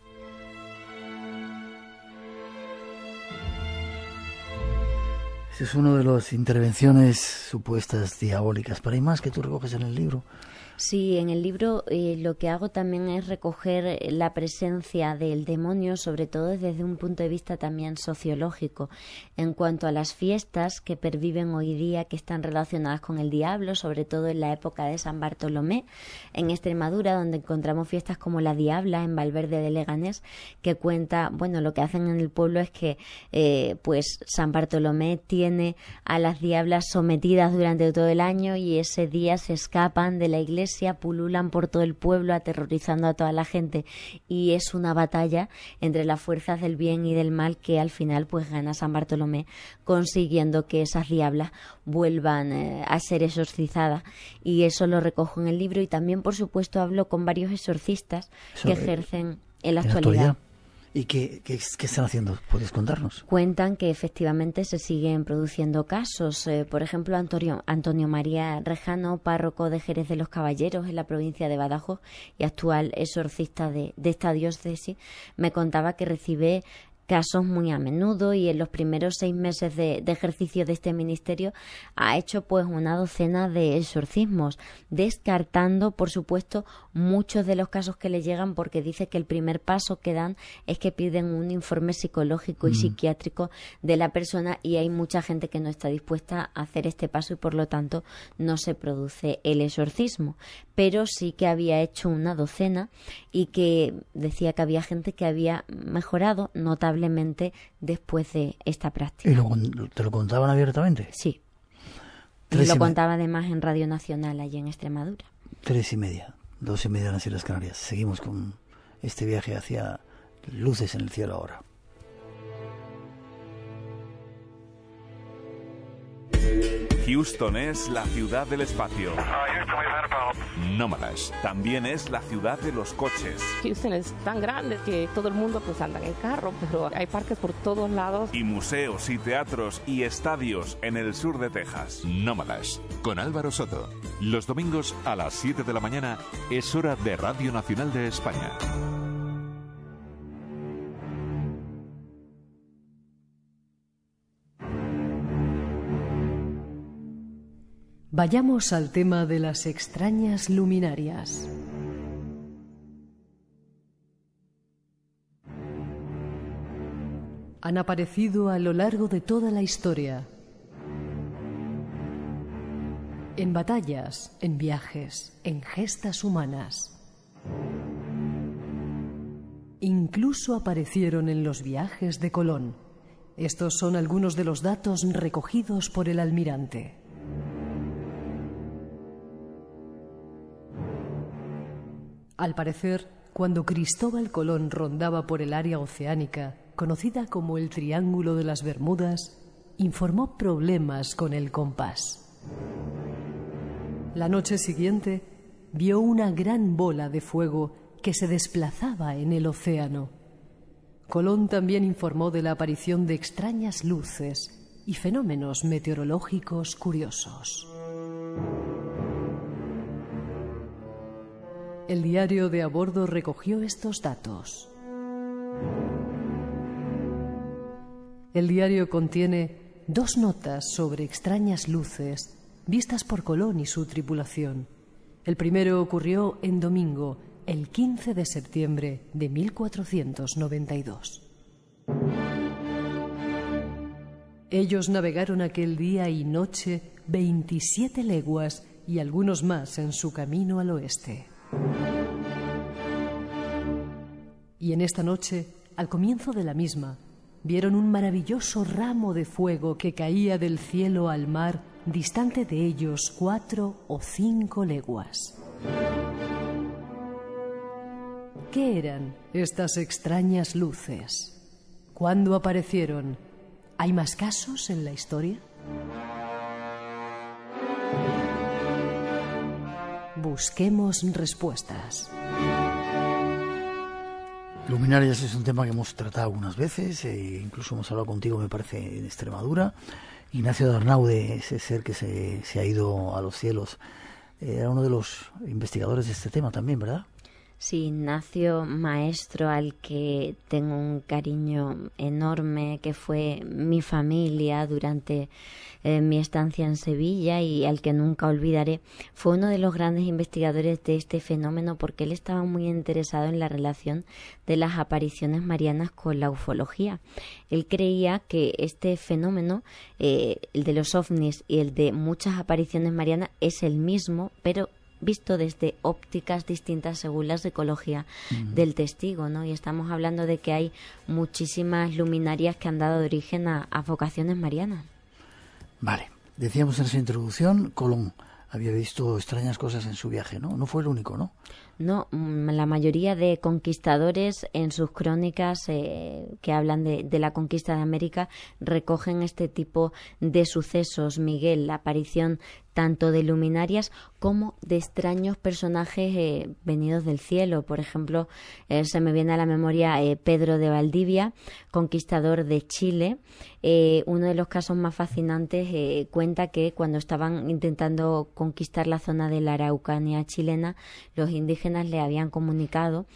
Esa es una de las intervenciones supuestas diabólicas. Pero hay más que tú recoges en el libro. Sí, en el libro lo que hago también es recoger la presencia del demonio, sobre todo desde un punto de vista también sociológico, en cuanto a las fiestas que perviven hoy día, que están relacionadas con el diablo, sobre todo en la época de San Bartolomé, en Extremadura, donde encontramos fiestas como la Diabla, en Valverde de Leganés, que cuenta, bueno, lo que hacen en el pueblo es que pues San Bartolomé tiene a las diablas sometidas durante todo el año, y ese día se escapan de la iglesia, pululan por todo el pueblo aterrorizando a toda la gente, y es una batalla entre las fuerzas del bien y del mal que al final pues gana San Bartolomé, consiguiendo que esas diablas vuelvan a ser exorcizadas, y eso lo recojo en el libro. Y también, por supuesto, hablo con varios exorcistas que ejercen en la actualidad. ¿Y qué están haciendo? ¿Puedes contarnos? Cuentan que efectivamente se siguen produciendo casos. Por ejemplo, Antonio María Rejano, párroco de Jerez de los Caballeros en la provincia de Badajoz y actual exorcista de esta diócesis, me contaba que recibe casos muy a menudo, y en los primeros 6 meses de ejercicio de este ministerio ha hecho pues una docena de exorcismos, descartando por supuesto muchos de los casos que le llegan, porque dice que el primer paso que dan es que piden un informe psicológico y psiquiátrico de la persona, y hay mucha gente que no está dispuesta a hacer este paso, y por lo tanto no se produce el exorcismo. Pero sí que había hecho una docena, y que decía que había gente que había mejorado notablemente después de esta práctica. ¿Y te lo contaban abiertamente? Sí. Y lo contaba además en Radio Nacional allí en Extremadura. 3:30, 2:30 en las Islas Canarias. Seguimos con este viaje hacia luces en el cielo ahora. Houston es la ciudad del espacio. Nómadas también es la ciudad de los coches. Houston es tan grande que todo el mundo pues anda en carro, pero hay parques por todos lados. Y museos y teatros y estadios en el sur de Texas. Nómadas, con Álvaro Soto. Los domingos a las 7 de la mañana es hora de Radio Nacional de España. Vayamos al tema de las extrañas luminarias. Han aparecido a lo largo de toda la historia. En batallas, en viajes, en gestas humanas. Incluso aparecieron en los viajes de Colón. Estos son algunos de los datos recogidos por el almirante. Al parecer, cuando Cristóbal Colón rondaba por el área oceánica, conocida como el Triángulo de las Bermudas, informó problemas con el compás. La noche siguiente, vio una gran bola de fuego que se desplazaba en el océano. Colón también informó de la aparición de extrañas luces y fenómenos meteorológicos curiosos. El diario de a bordo recogió estos datos. El diario contiene 2 notas sobre extrañas luces vistas por Colón y su tripulación. El primero ocurrió en domingo, el 15 de septiembre de 1492. Ellos navegaron aquel día y noche 27 leguas y algunos más en su camino al oeste. Y en esta noche, al comienzo de la misma, vieron un maravilloso ramo de fuego que caía del cielo al mar, distante de ellos 4 o 5 leguas. ¿Qué eran estas extrañas luces? ¿Cuándo aparecieron? ¿Hay más casos en la historia? Busquemos respuestas. Luminarias es un tema que hemos tratado algunas veces, incluso hemos hablado contigo, me parece, en Extremadura. Ignacio de Arnaude, ese ser que se ha ido a los cielos, era uno de los investigadores de este tema también, ¿verdad? Sí, Ignacio, maestro al que tengo un cariño enorme, que fue mi familia durante mi estancia en Sevilla y al que nunca olvidaré, fue uno de los grandes investigadores de este fenómeno porque él estaba muy interesado en la relación de las apariciones marianas con la ufología. Él creía que este fenómeno, el de los ovnis y el de muchas apariciones marianas, es el mismo, pero visto desde ópticas distintas según la psicología del testigo, ¿no? Y estamos hablando de que hay muchísimas luminarias que han dado origen a vocaciones marianas. Vale, decíamos en esa introducción, Colón había visto extrañas cosas en su viaje, ¿no? No fue el único, ¿no? No, la mayoría de conquistadores en sus crónicas que hablan de la conquista de América recogen este tipo de sucesos, Miguel, la aparición tanto de luminarias como de extraños personajes venidos del cielo. Por ejemplo, se me viene a la memoria Pedro de Valdivia, conquistador de Chile. Uno de los casos más fascinantes cuenta que cuando estaban intentando conquistar la zona de la Araucanía chilena, los indígenas le habían comunicado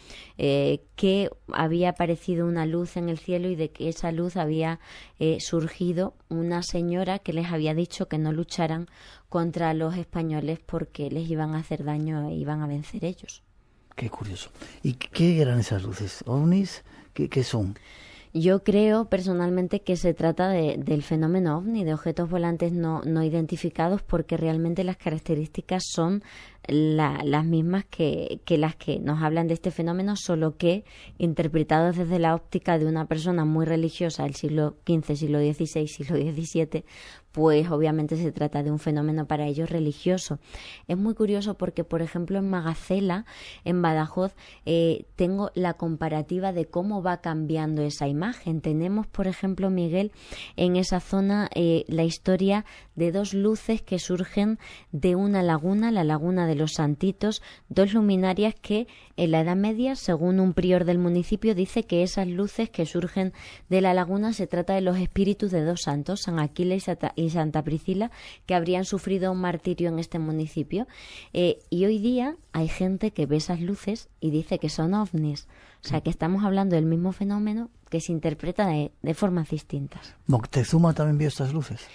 que había aparecido una luz en el cielo y de que esa luz había surgido una señora que les había dicho que no lucharan contra los españoles porque les iban a hacer daño e iban a vencer ellos. Qué curioso. ¿Y qué eran esas luces? ¿OVNIs? ¿Qué son? Yo creo personalmente que se trata del fenómeno ovni, de objetos volantes no identificados, porque realmente las características son las mismas que las que nos hablan de este fenómeno, solo que interpretados desde la óptica de una persona muy religiosa del siglo XV, siglo XVI, siglo XVII, pues obviamente se trata de un fenómeno para ellos religioso. Es muy curioso porque, por ejemplo, en Magacela, en Badajoz, tengo la comparativa de cómo va cambiando esa imagen. Tenemos, por ejemplo, Miguel, en esa zona la historia de 2 luces que surgen de una laguna, la laguna de los Santitos, 2 luminarias que en la Edad Media, según un prior del municipio, dice que esas luces que surgen de la laguna se trata de los espíritus de 2 santos, San Aquiles y Santa Priscila, que habrían sufrido un martirio en este municipio. Y hoy día hay gente que ve esas luces y dice que son ovnis. O sea, que estamos hablando del mismo fenómeno que se interpreta de formas distintas. ¿Moctezuma también vio estas luces?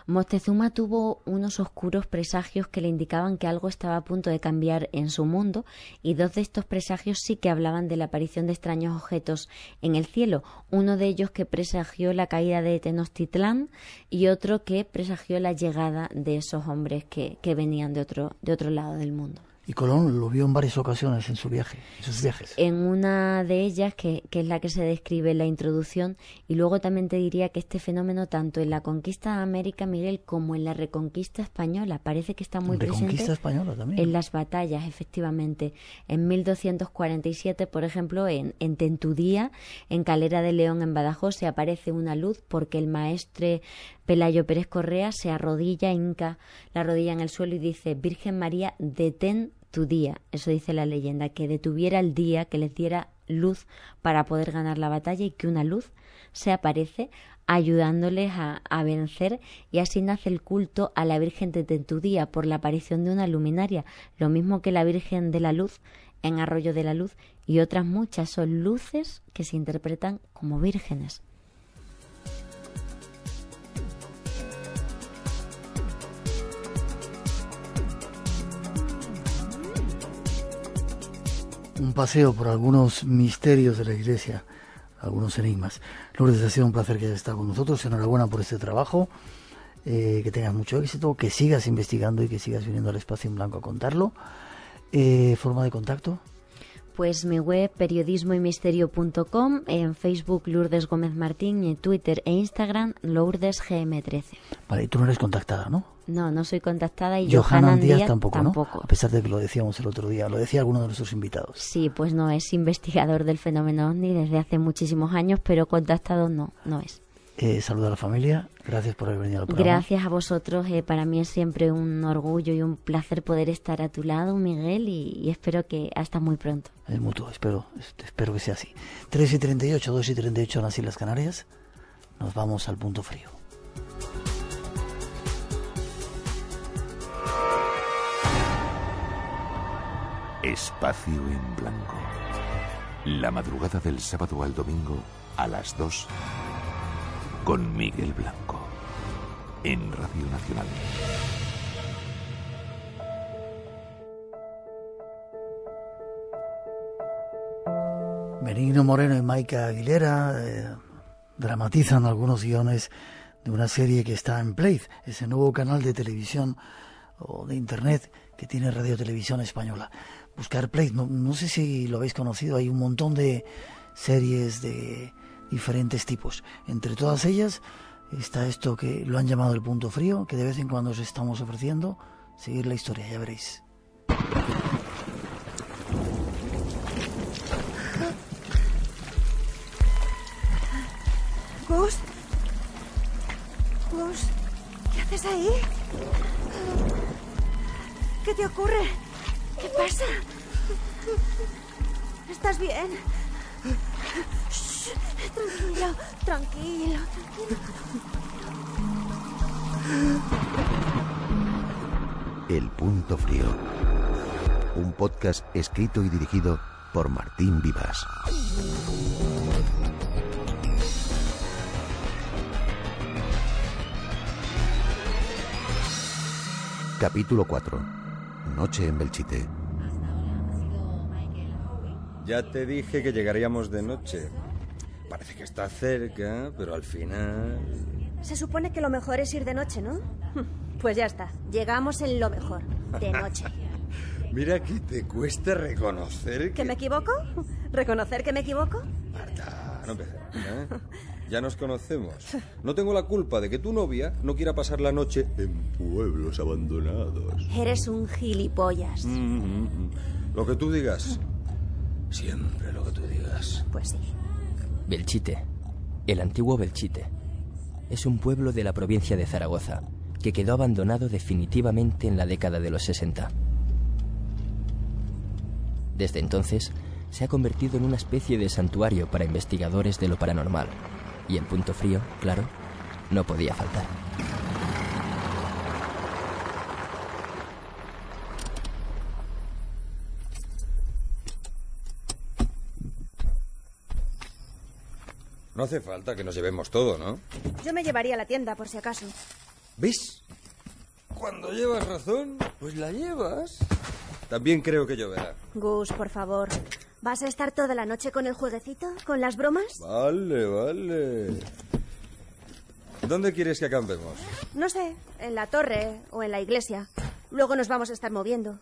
Moctezuma tuvo unos oscuros presagios que le indicaban que algo estaba a punto de cambiar en su mundo, y 2 de estos presagios sí que hablaban de la aparición de extraños objetos en el cielo. Uno de ellos que presagió la caída de Tenochtitlán y otro que presagió la llegada de esos hombres que venían de otro lado del mundo. Y Colón lo vio en varias ocasiones en sus viajes. En una de ellas, que es la que se describe en la introducción, y luego también te diría que este fenómeno, tanto en la conquista de América, Miguel, como en la reconquista española, parece que está muy presente española también. En las batallas, efectivamente. En 1247, por ejemplo, en Tentudía, en Calera de León, en Badajoz, se aparece una luz porque el maestre Pelayo Pérez Correa se arrodilla, hinca la rodilla en el suelo y dice: Virgen María, detén tu día. Eso dice la leyenda, que detuviera el día, que les diera luz para poder ganar la batalla, y que una luz se aparece ayudándoles a vencer, y así nace el culto a la Virgen de Tentudía por la aparición de una luminaria, lo mismo que la Virgen de la Luz en Arroyo de la Luz, y otras muchas son luces que se interpretan como vírgenes. Un paseo por algunos misterios de la Iglesia, algunos enigmas. Lourdes, ha sido un placer que hayas estado con nosotros. Enhorabuena por este trabajo, que tengas mucho éxito, que sigas investigando y que sigas viniendo al Espacio en Blanco a contarlo. ¿Forma de contacto? Pues mi web, periodismoymisterio.com, en Facebook Lourdes Gómez Martín, y en Twitter e Instagram LourdesGM13. Vale, y tú no eres contactada, ¿no? No soy contactada, y Johanna Díaz tampoco, ¿no? A pesar de que lo decíamos el otro día, lo decía alguno de nuestros invitados. Sí, pues no, es investigador del fenómeno OVNI desde hace muchísimos años, pero contactado no es. Saluda a la familia, gracias por haber venido al programa. Gracias a vosotros, para mí es siempre un orgullo y un placer poder estar a tu lado, Miguel, y espero que hasta muy pronto. Es mutuo, espero que sea así. 3:38, 2:38 en las Islas Canarias, nos vamos al punto frío. Espacio en Blanco. La madrugada del sábado al domingo a las 2 con Miguel Blanco en Radio Nacional. Benigno Moreno y Maika Aguilera dramatizan algunos guiones de una serie que está en Play, ese nuevo canal de televisión o de internet que tiene Radio Televisión Española. Buscar Play, no sé si lo habéis conocido, hay un montón de series de diferentes tipos. Entre todas ellas está esto que lo han llamado El Punto Frío, que de vez en cuando os estamos ofreciendo. Seguir la historia, ya veréis. Gus, ¿qué haces ahí? ¿Qué te ocurre? ¿Qué pasa? ¿Estás bien? Shh, tranquilo. El Punto Frío. Un podcast escrito y dirigido por Martín Vivas. Capítulo 4. Noche en Belchite. Ya te dije que llegaríamos de noche. Parece que está cerca, pero al final... Se supone que lo mejor es ir de noche, ¿no? Pues ya está. Llegamos en lo mejor. De noche. Mira que te cuesta reconocer ¿Que me equivoco? ¿Reconocer que me equivoco? Marta, no empecemos, ¿eh? Ya nos conocemos. No tengo la culpa de que tu novia no quiera pasar la noche en pueblos abandonados. Eres un gilipollas. Lo que tú digas. Siempre lo que tú digas. Pues sí. Belchite, el antiguo Belchite, es un pueblo de la provincia de Zaragoza que quedó abandonado definitivamente en la década de los 60. Desde entonces se ha convertido en una especie de santuario para investigadores de lo paranormal, y el Punto Frío, claro, no podía faltar. No hace falta que nos llevemos todo, ¿no? Yo me llevaría a la tienda, por si acaso. ¿Ves? Cuando llevas razón, pues la llevas. También creo que lloverá. Gus, por favor. ¿Vas a estar toda la noche con el jueguecito? ¿Con las bromas? Vale. ¿Dónde quieres que acampemos? No sé, en la torre o en la iglesia. Luego nos vamos a estar moviendo.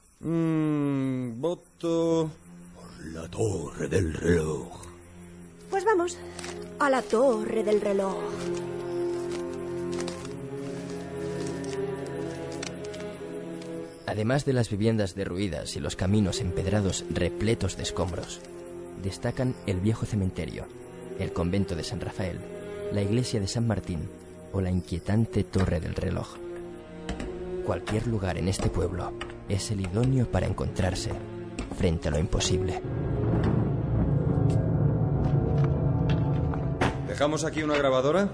Voto por la torre del reloj. Pues vamos, a la torre del reloj. Además de las viviendas derruidas y los caminos empedrados repletos de escombros, destacan el viejo cementerio, el convento de San Rafael, la iglesia de San Martín o la inquietante torre del reloj. Cualquier lugar en este pueblo es el idóneo para encontrarse frente a lo imposible. ¿Dejamos aquí una grabadora?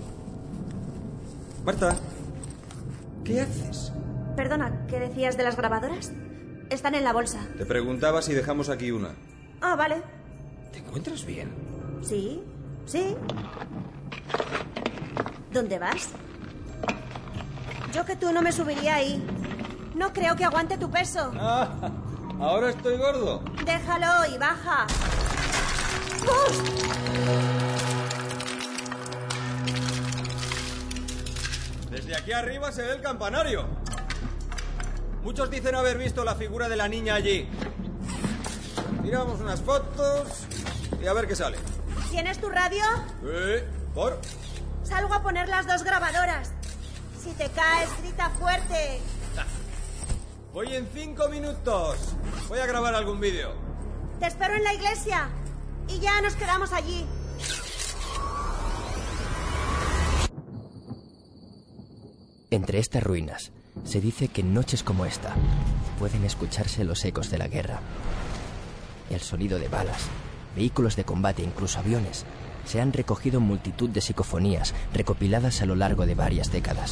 Marta, ¿qué haces? Perdona, ¿qué decías de las grabadoras? Están en la bolsa. Te preguntaba si dejamos aquí una. Ah, vale. ¿Te encuentras bien? Sí. ¿Dónde vas? Yo que tú no me subiría ahí. No creo que aguante tu peso. Ah, ¿ahora estoy gordo? Déjalo y baja. ¡Gus! Desde aquí arriba se ve el campanario. Muchos dicen haber visto la figura de la niña allí. Tiramos unas fotos y a ver qué sale. ¿Tienes tu radio? Sí. ¿Por? Salgo a poner las 2 grabadoras. Si te caes, grita fuerte. Voy en 5 minutos. Voy a grabar algún vídeo. Te espero en la iglesia. Y ya nos quedamos allí. Entre estas ruinas, se dice que en noches como esta pueden escucharse los ecos de la guerra. El sonido de balas, vehículos de combate e incluso aviones se han recogido multitud de psicofonías recopiladas a lo largo de varias décadas.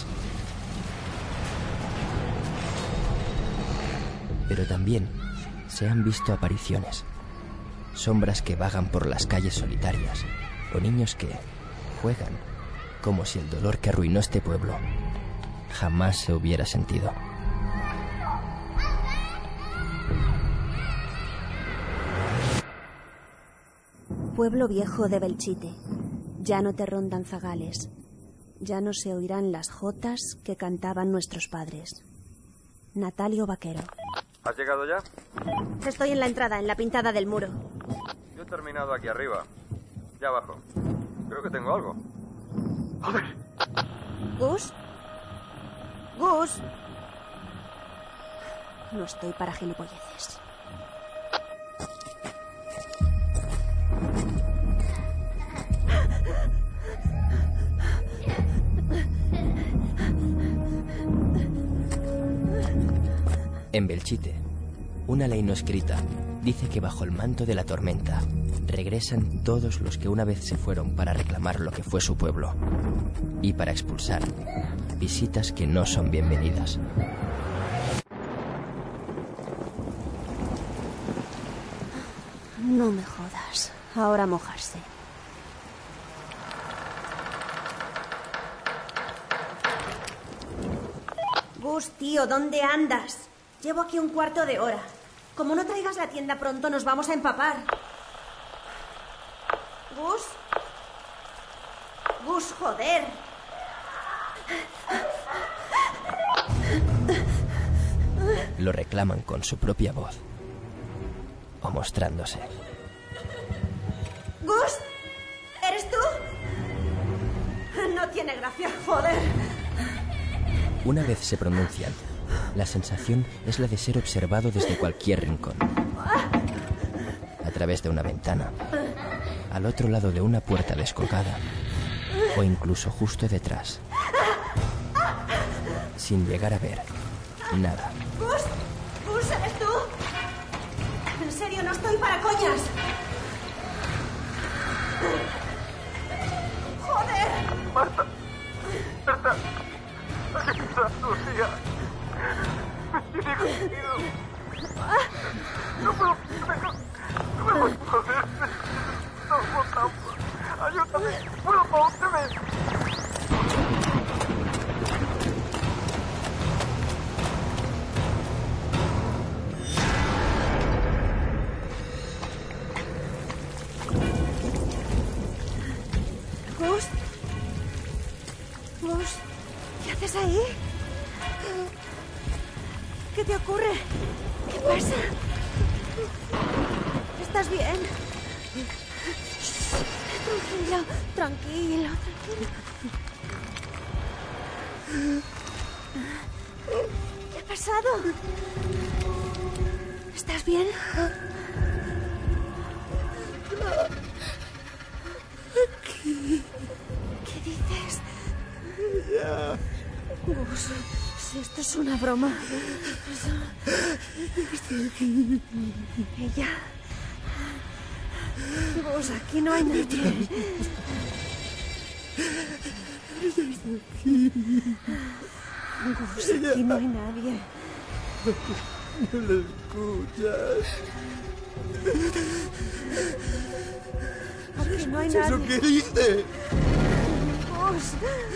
Pero también se han visto apariciones, sombras que vagan por las calles solitarias o niños que juegan como si el dolor que arruinó este pueblo jamás se hubiera sentido. Pueblo viejo de Belchite, ya no te rondan zagales, ya no se oirán las jotas que cantaban nuestros padres. Natalio Vaquero. ¿Has llegado ya? Estoy en la entrada, en la pintada del muro. Yo he terminado aquí arriba. Ya abajo. Creo que tengo algo. ¡Joder! ¿Gus? ¡Gus! No estoy para gilipolleces. En Belchite, una ley no escrita dice que bajo el manto de la tormenta regresan todos los que una vez se fueron para reclamar lo que fue su pueblo y para expulsar visitas que no son bienvenidas. No me jodas. Ahora mojarse. Gus, tío, ¿dónde andas? Llevo aquí un cuarto de hora. Como no traigas la tienda pronto, nos vamos a empapar. Gus. Gus, joder. Lo reclaman con su propia voz o mostrándose. Gus, ¿eres tú? No tiene gracia, joder. Una vez se pronuncian, la sensación es la de ser observado desde cualquier rincón. A través de una ventana, al otro lado de una puerta descolgada o incluso justo detrás, sin llegar a ver nada. Gus, ¿eres tú? En serio, no estoy para coñas. ¡Joder! Marta. Lucía. Me tiene cogido. No puedo. No me voy a poder. Ayúdame. Por favor, ahí? ¿Qué te ocurre? ¿Qué pasa? ¿Estás bien? Tranquilo. ¿Qué ha pasado? ¿Estás bien? ¿Qué dices? Gus, si esto es una broma. Ella. Gus, aquí no hay nadie. Gus, aquí no hay nadie. No lo escuchas. Aquí no hay ¿Escuchas nadie. lo que dice? Gus,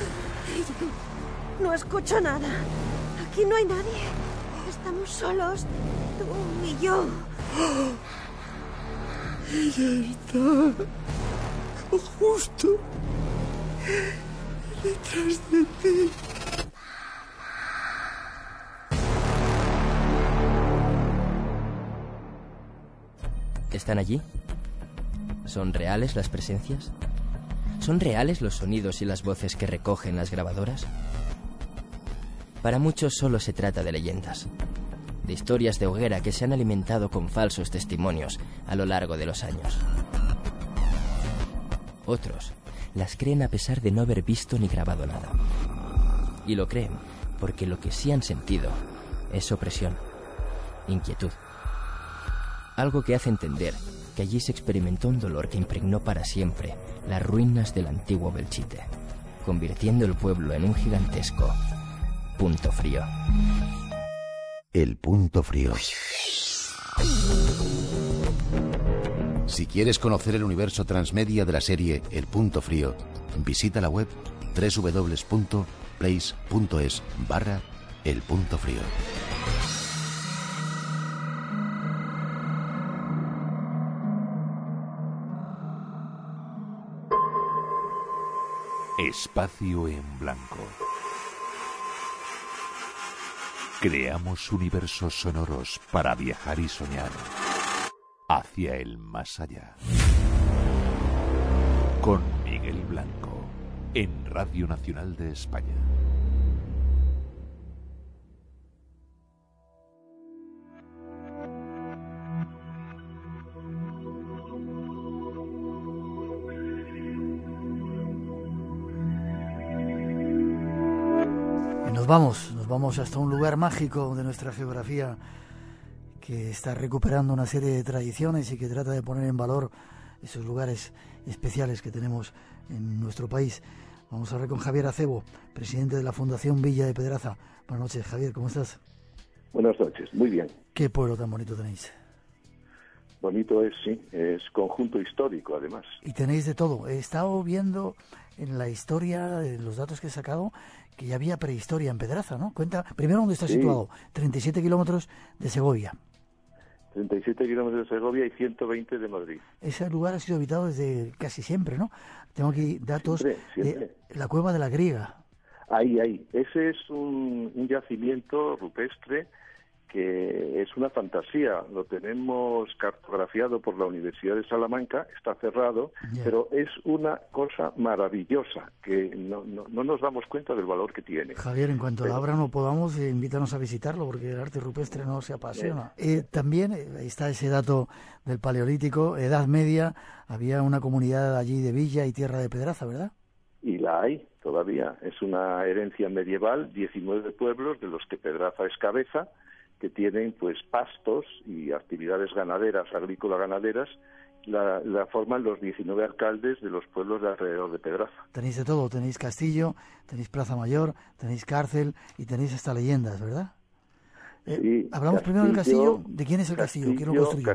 no escucho nada. Aquí no hay nadie. Estamos solos, tú y yo. Ella está justo detrás de ti. ¿Están allí? ¿Son reales las presencias? ¿Son reales los sonidos y las voces que recogen las grabadoras? Para muchos solo se trata de leyendas, de historias de hoguera que se han alimentado con falsos testimonios a lo largo de los años. Otros las creen a pesar de no haber visto ni grabado nada. Y lo creen porque lo que sí han sentido es opresión, inquietud. Algo que hace entender que allí se experimentó un dolor que impregnó para siempre las ruinas del antiguo Belchite, convirtiendo el pueblo en un gigantesco punto frío. El punto frío. Si quieres conocer el universo transmedia de la serie El Punto Frío, visita la web www.place.es/El Punto Frío. Espacio en blanco. Creamos universos sonoros para viajar y soñar hacia el más allá. Con Miguel Blanco, en Radio Nacional de España. Nos vamos hasta un lugar mágico de nuestra geografía que está recuperando una serie de tradiciones y que trata de poner en valor esos lugares especiales que tenemos en nuestro país. Vamos a hablar con Javier Acebo, presidente de la Fundación Villa de Pedraza. Buenas noches, Javier, ¿cómo estás? Buenas noches, muy bien. ¿Qué pueblo tan bonito tenéis? Bonito es, sí, es conjunto histórico además. Y tenéis de todo. He estado viendo en la historia, en los datos que he sacado, que ya había prehistoria en Pedraza, ¿no? Cuenta, primero, ¿dónde está situado? 37 kilómetros de Segovia. 37 kilómetros de Segovia y 120 de Madrid. Ese lugar ha sido habitado desde casi siempre, ¿no? Tengo aquí datos Siempre. de la Cueva de la Griega. Ahí. Ese es un yacimiento rupestre que es una fantasía. Lo tenemos cartografiado por la Universidad de Salamanca, está cerrado, pero es una cosa maravillosa que no nos damos cuenta del valor que tiene. Javier, en cuanto la abran o podamos, invítanos a visitarlo porque el arte rupestre no se apasiona. También está ese dato del Paleolítico, Edad Media, había una comunidad allí de Villa y Tierra de Pedraza, ¿verdad? Y la hay todavía. Es una herencia medieval, 19 pueblos de los que Pedraza es cabeza, que tienen pues pastos y actividades ganaderas, agrícola-ganaderas, la forman los 19 alcaldes de los pueblos de alrededor de Pedraza. Tenéis de todo, tenéis castillo, tenéis plaza mayor, tenéis cárcel y tenéis hasta leyendas, ¿verdad? Sí, hablamos primero del castillo. ¿De quién es el castillo? ¿Quién lo construyó?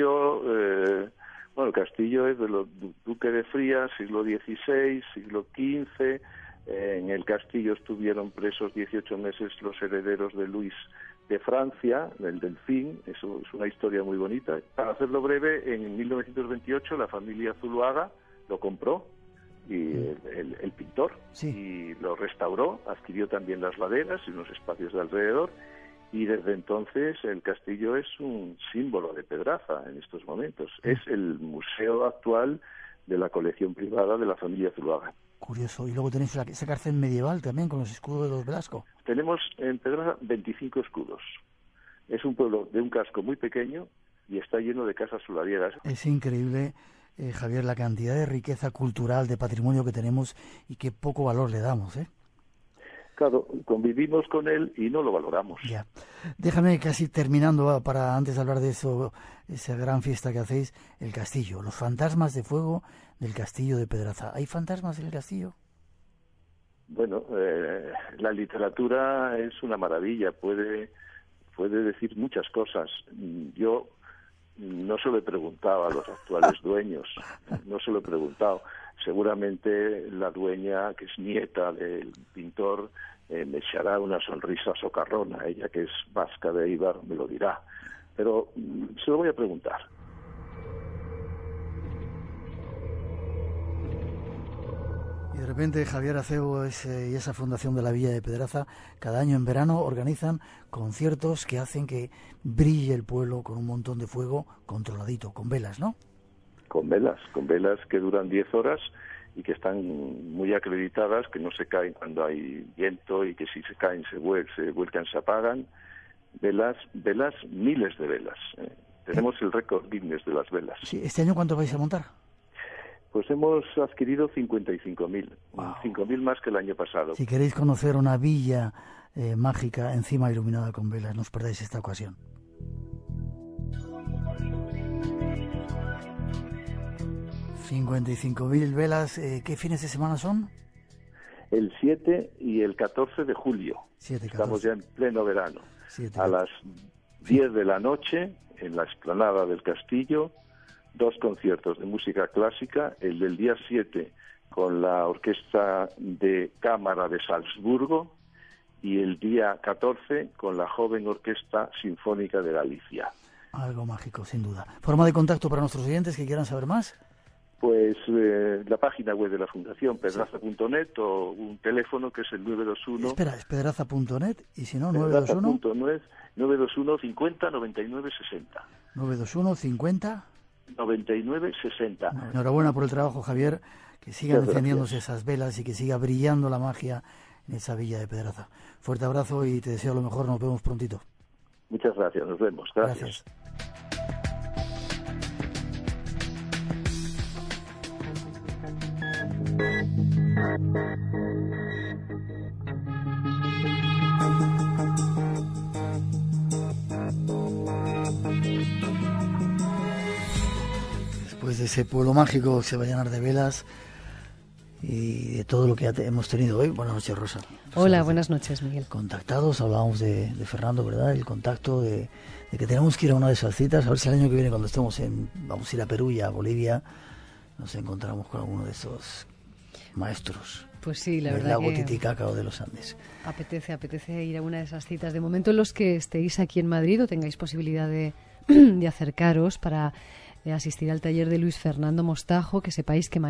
El castillo es del Duque de Frías, siglo XVI, siglo XV. En el castillo estuvieron presos 18 meses los herederos de Luis de Francia, del Delfín. Eso es una historia muy bonita. Para hacerlo breve, en 1928 la familia Zuloaga lo compró y el pintor, y lo restauró, adquirió también las laderas y unos espacios de alrededor, y desde entonces el castillo es un símbolo de Pedraza en estos momentos. Es el museo actual de la colección privada de la familia Zuluaga. Curioso. Y luego tenéis esa cárcel medieval también con los escudos de los Velasco. Tenemos en Pedraza 25 escudos. Es un pueblo de un casco muy pequeño y está lleno de casas solarieras. Es increíble, Javier, la cantidad de riqueza cultural, de patrimonio que tenemos y qué poco valor le damos, ¿eh? Claro, convivimos con él y no lo valoramos. Ya. Déjame casi terminando, para antes de hablar de eso, esa gran fiesta que hacéis, el castillo, los fantasmas de fuego del castillo de Pedraza. ¿Hay fantasmas en el castillo? Bueno, la literatura es una maravilla, puede decir muchas cosas. Yo no se lo he preguntado a los actuales dueños, no se lo he preguntado. Seguramente la dueña, que es nieta del pintor, me echará una sonrisa socarrona. Ella, que es vasca de Eibar, me lo dirá. Pero se lo voy a preguntar. Y de repente Javier Acebo y esa fundación de la Villa de Pedraza, cada año en verano organizan conciertos que hacen que brille el pueblo con un montón de fuego controladito, con velas, ¿no? Con velas que duran 10 horas y que están muy acreditadas, que no se caen cuando hay viento y que si se caen se vuelcan, se apagan. Velas, miles de velas. Tenemos el récord Guinness de las velas. Sí. ¿Este año cuánto vais a montar? Pues hemos adquirido 55.000, 5.000 más que el año pasado. Si queréis conocer una villa mágica encima iluminada con velas, no os perdáis esta ocasión. $55.000 velas. ¿Qué fines de semana son? El 7 y el 14 de julio. 7, estamos ya en pleno verano. 7, a las 10 de la noche, en la explanada del castillo, 2 conciertos de música clásica. El del día 7 con la Orquesta de Cámara de Salzburgo y el día 14 con la Joven Orquesta Sinfónica de Galicia. Algo mágico, sin duda. ¿Forma de contacto para nuestros oyentes que quieran saber más? Pues la página web de la Fundación, pedraza.net, o un teléfono que es el 921... Espera, es pedraza.net, y si no, 921 50 99 60. 921 50 99 60. Enhorabuena por el trabajo, Javier, que sigan encendiéndose esas velas y que siga brillando la magia en esa villa de Pedraza. Fuerte abrazo y te deseo lo mejor, nos vemos prontito. Muchas gracias, nos vemos. Gracias. Después de ese pueblo mágico se va a llenar de velas y de todo lo que hemos tenido hoy. Buenas noches, Rosa. Hola, buenas noches, Miguel. Contactados, hablábamos de Fernando, ¿verdad? El contacto de que tenemos que ir a una de esas citas, a ver si el año que viene, cuando estemos vamos a ir a Perú y a Bolivia, nos encontramos con alguno de esos maestros. Pues sí, la verdad del lago Titicaca o de los Andes. Apetece ir a una de esas citas. De momento, los que estéis aquí en Madrid o tengáis posibilidad de acercaros para asistir al taller de Luis Fernando Mostajo, que sepáis que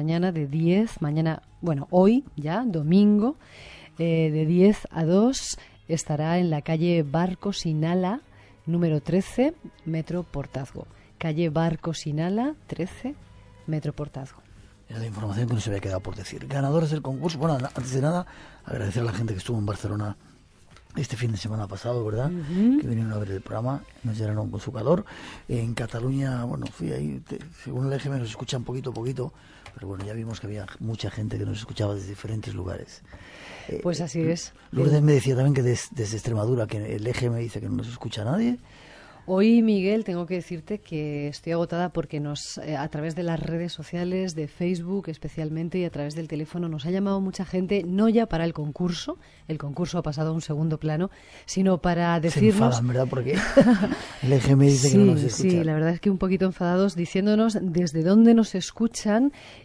hoy ya, domingo, de 10 a 2, estará en la calle Barcos Inala, número 13, Metro Portazgo. Calle Barcos Inala, 13, Metro Portazgo. Era la información que nos había quedado por decir. Ganadores del concurso. Bueno, antes de nada, agradecer a la gente que estuvo en Barcelona este fin de semana pasado, ¿verdad? Que vinieron a ver el programa, nos llenaron con su calor. En Cataluña, bueno, fui ahí, según el EGM nos escuchan poquito a poquito, pero bueno, ya vimos que había mucha gente que nos escuchaba desde diferentes lugares. Pues así es. Lourdes me decía también que desde Extremadura, que el EGM dice que no nos escucha nadie. Hoy, Miguel, tengo que decirte que estoy agotada porque a través de las redes sociales, de Facebook especialmente, y a través del teléfono nos ha llamado mucha gente, no ya para el concurso ha pasado a un segundo plano, sino para decirnos... Se enfadan, ¿verdad? Porque el EGM dice que no nos escucha. Sí, la verdad es que un poquito enfadados, diciéndonos desde dónde nos escuchan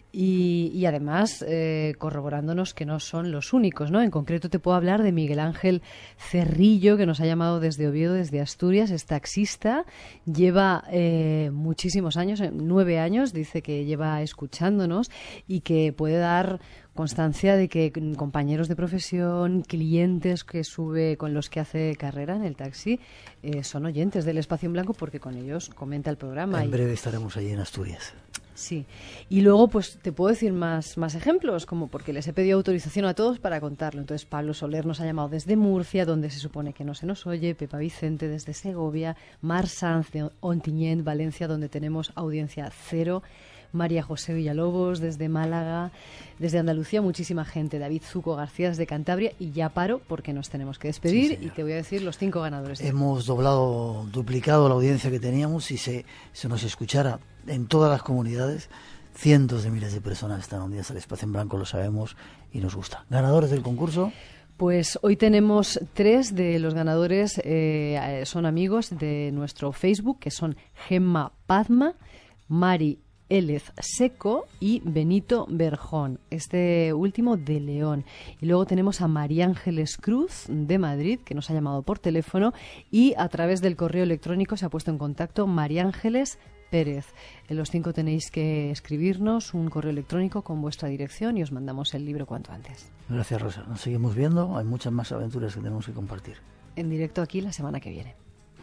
Y además corroborándonos que no son los únicos, ¿no? En concreto te puedo hablar de Miguel Ángel Cerrillo, que nos ha llamado desde Oviedo, desde Asturias, es taxista, lleva muchísimos años, 9 años, dice que lleva escuchándonos y que puede dar constancia de que compañeros de profesión, clientes que sube con los que hace carrera en el taxi, son oyentes del Espacio en Blanco porque con ellos comenta el programa. En breve estaremos allí en Asturias. Sí, y luego pues te puedo decir más ejemplos, como porque les he pedido autorización a todos para contarlo. Entonces Pablo Soler nos ha llamado desde Murcia, donde se supone que no se nos oye, Pepa Vicente desde Segovia, Mar Sanz de Ontinyent, Valencia, donde tenemos audiencia cero, María José Villalobos desde Málaga, desde Andalucía muchísima gente, David Zuco García desde Cantabria, y ya paro porque nos tenemos que despedir, y te voy a decir los 5 ganadores. Hemos duplicado la audiencia que teníamos y se nos escuchara en todas las comunidades. Cientos de miles de personas están unidas al Espacio en Blanco, lo sabemos y nos gusta. ¿Ganadores del concurso? Pues hoy tenemos 3 de los ganadores, son amigos de nuestro Facebook, que son Gemma Padma, Mari Élez Seco y Benito Berjón, este último de León. Y luego tenemos a María Ángeles Cruz de Madrid, que nos ha llamado por teléfono, y a través del correo electrónico se ha puesto en contacto María Ángeles Pérez. En los 5 tenéis que escribirnos un correo electrónico con vuestra dirección y os mandamos el libro cuanto antes. Gracias, Rosa. Nos seguimos viendo. Hay muchas más aventuras que tenemos que compartir. En directo aquí la semana que viene.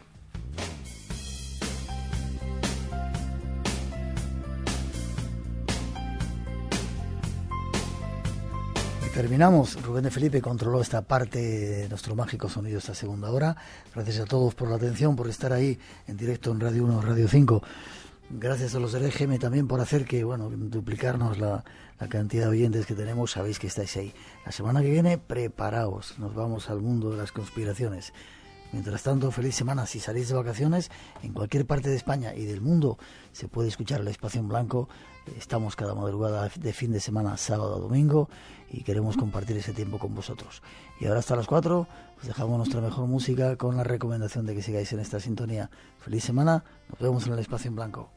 Terminamos. Rubén de Felipe controló esta parte de nuestro mágico sonido esta segunda hora. Gracias a todos por la atención, por estar ahí en directo en Radio 1, Radio 5. Gracias a los del EGM también por hacer que, duplicarnos la cantidad de oyentes que tenemos. Sabéis que estáis ahí. La semana que viene, preparaos. Nos vamos al mundo de las conspiraciones. Mientras tanto, feliz semana. Si salís de vacaciones, en cualquier parte de España y del mundo se puede escuchar el Espacio en Blanco. Estamos cada madrugada de fin de semana, sábado a domingo, y queremos compartir ese tiempo con vosotros. Y ahora hasta las 4 os dejamos nuestra mejor música con la recomendación de que sigáis en esta sintonía. Feliz semana, nos vemos en el Espacio en Blanco.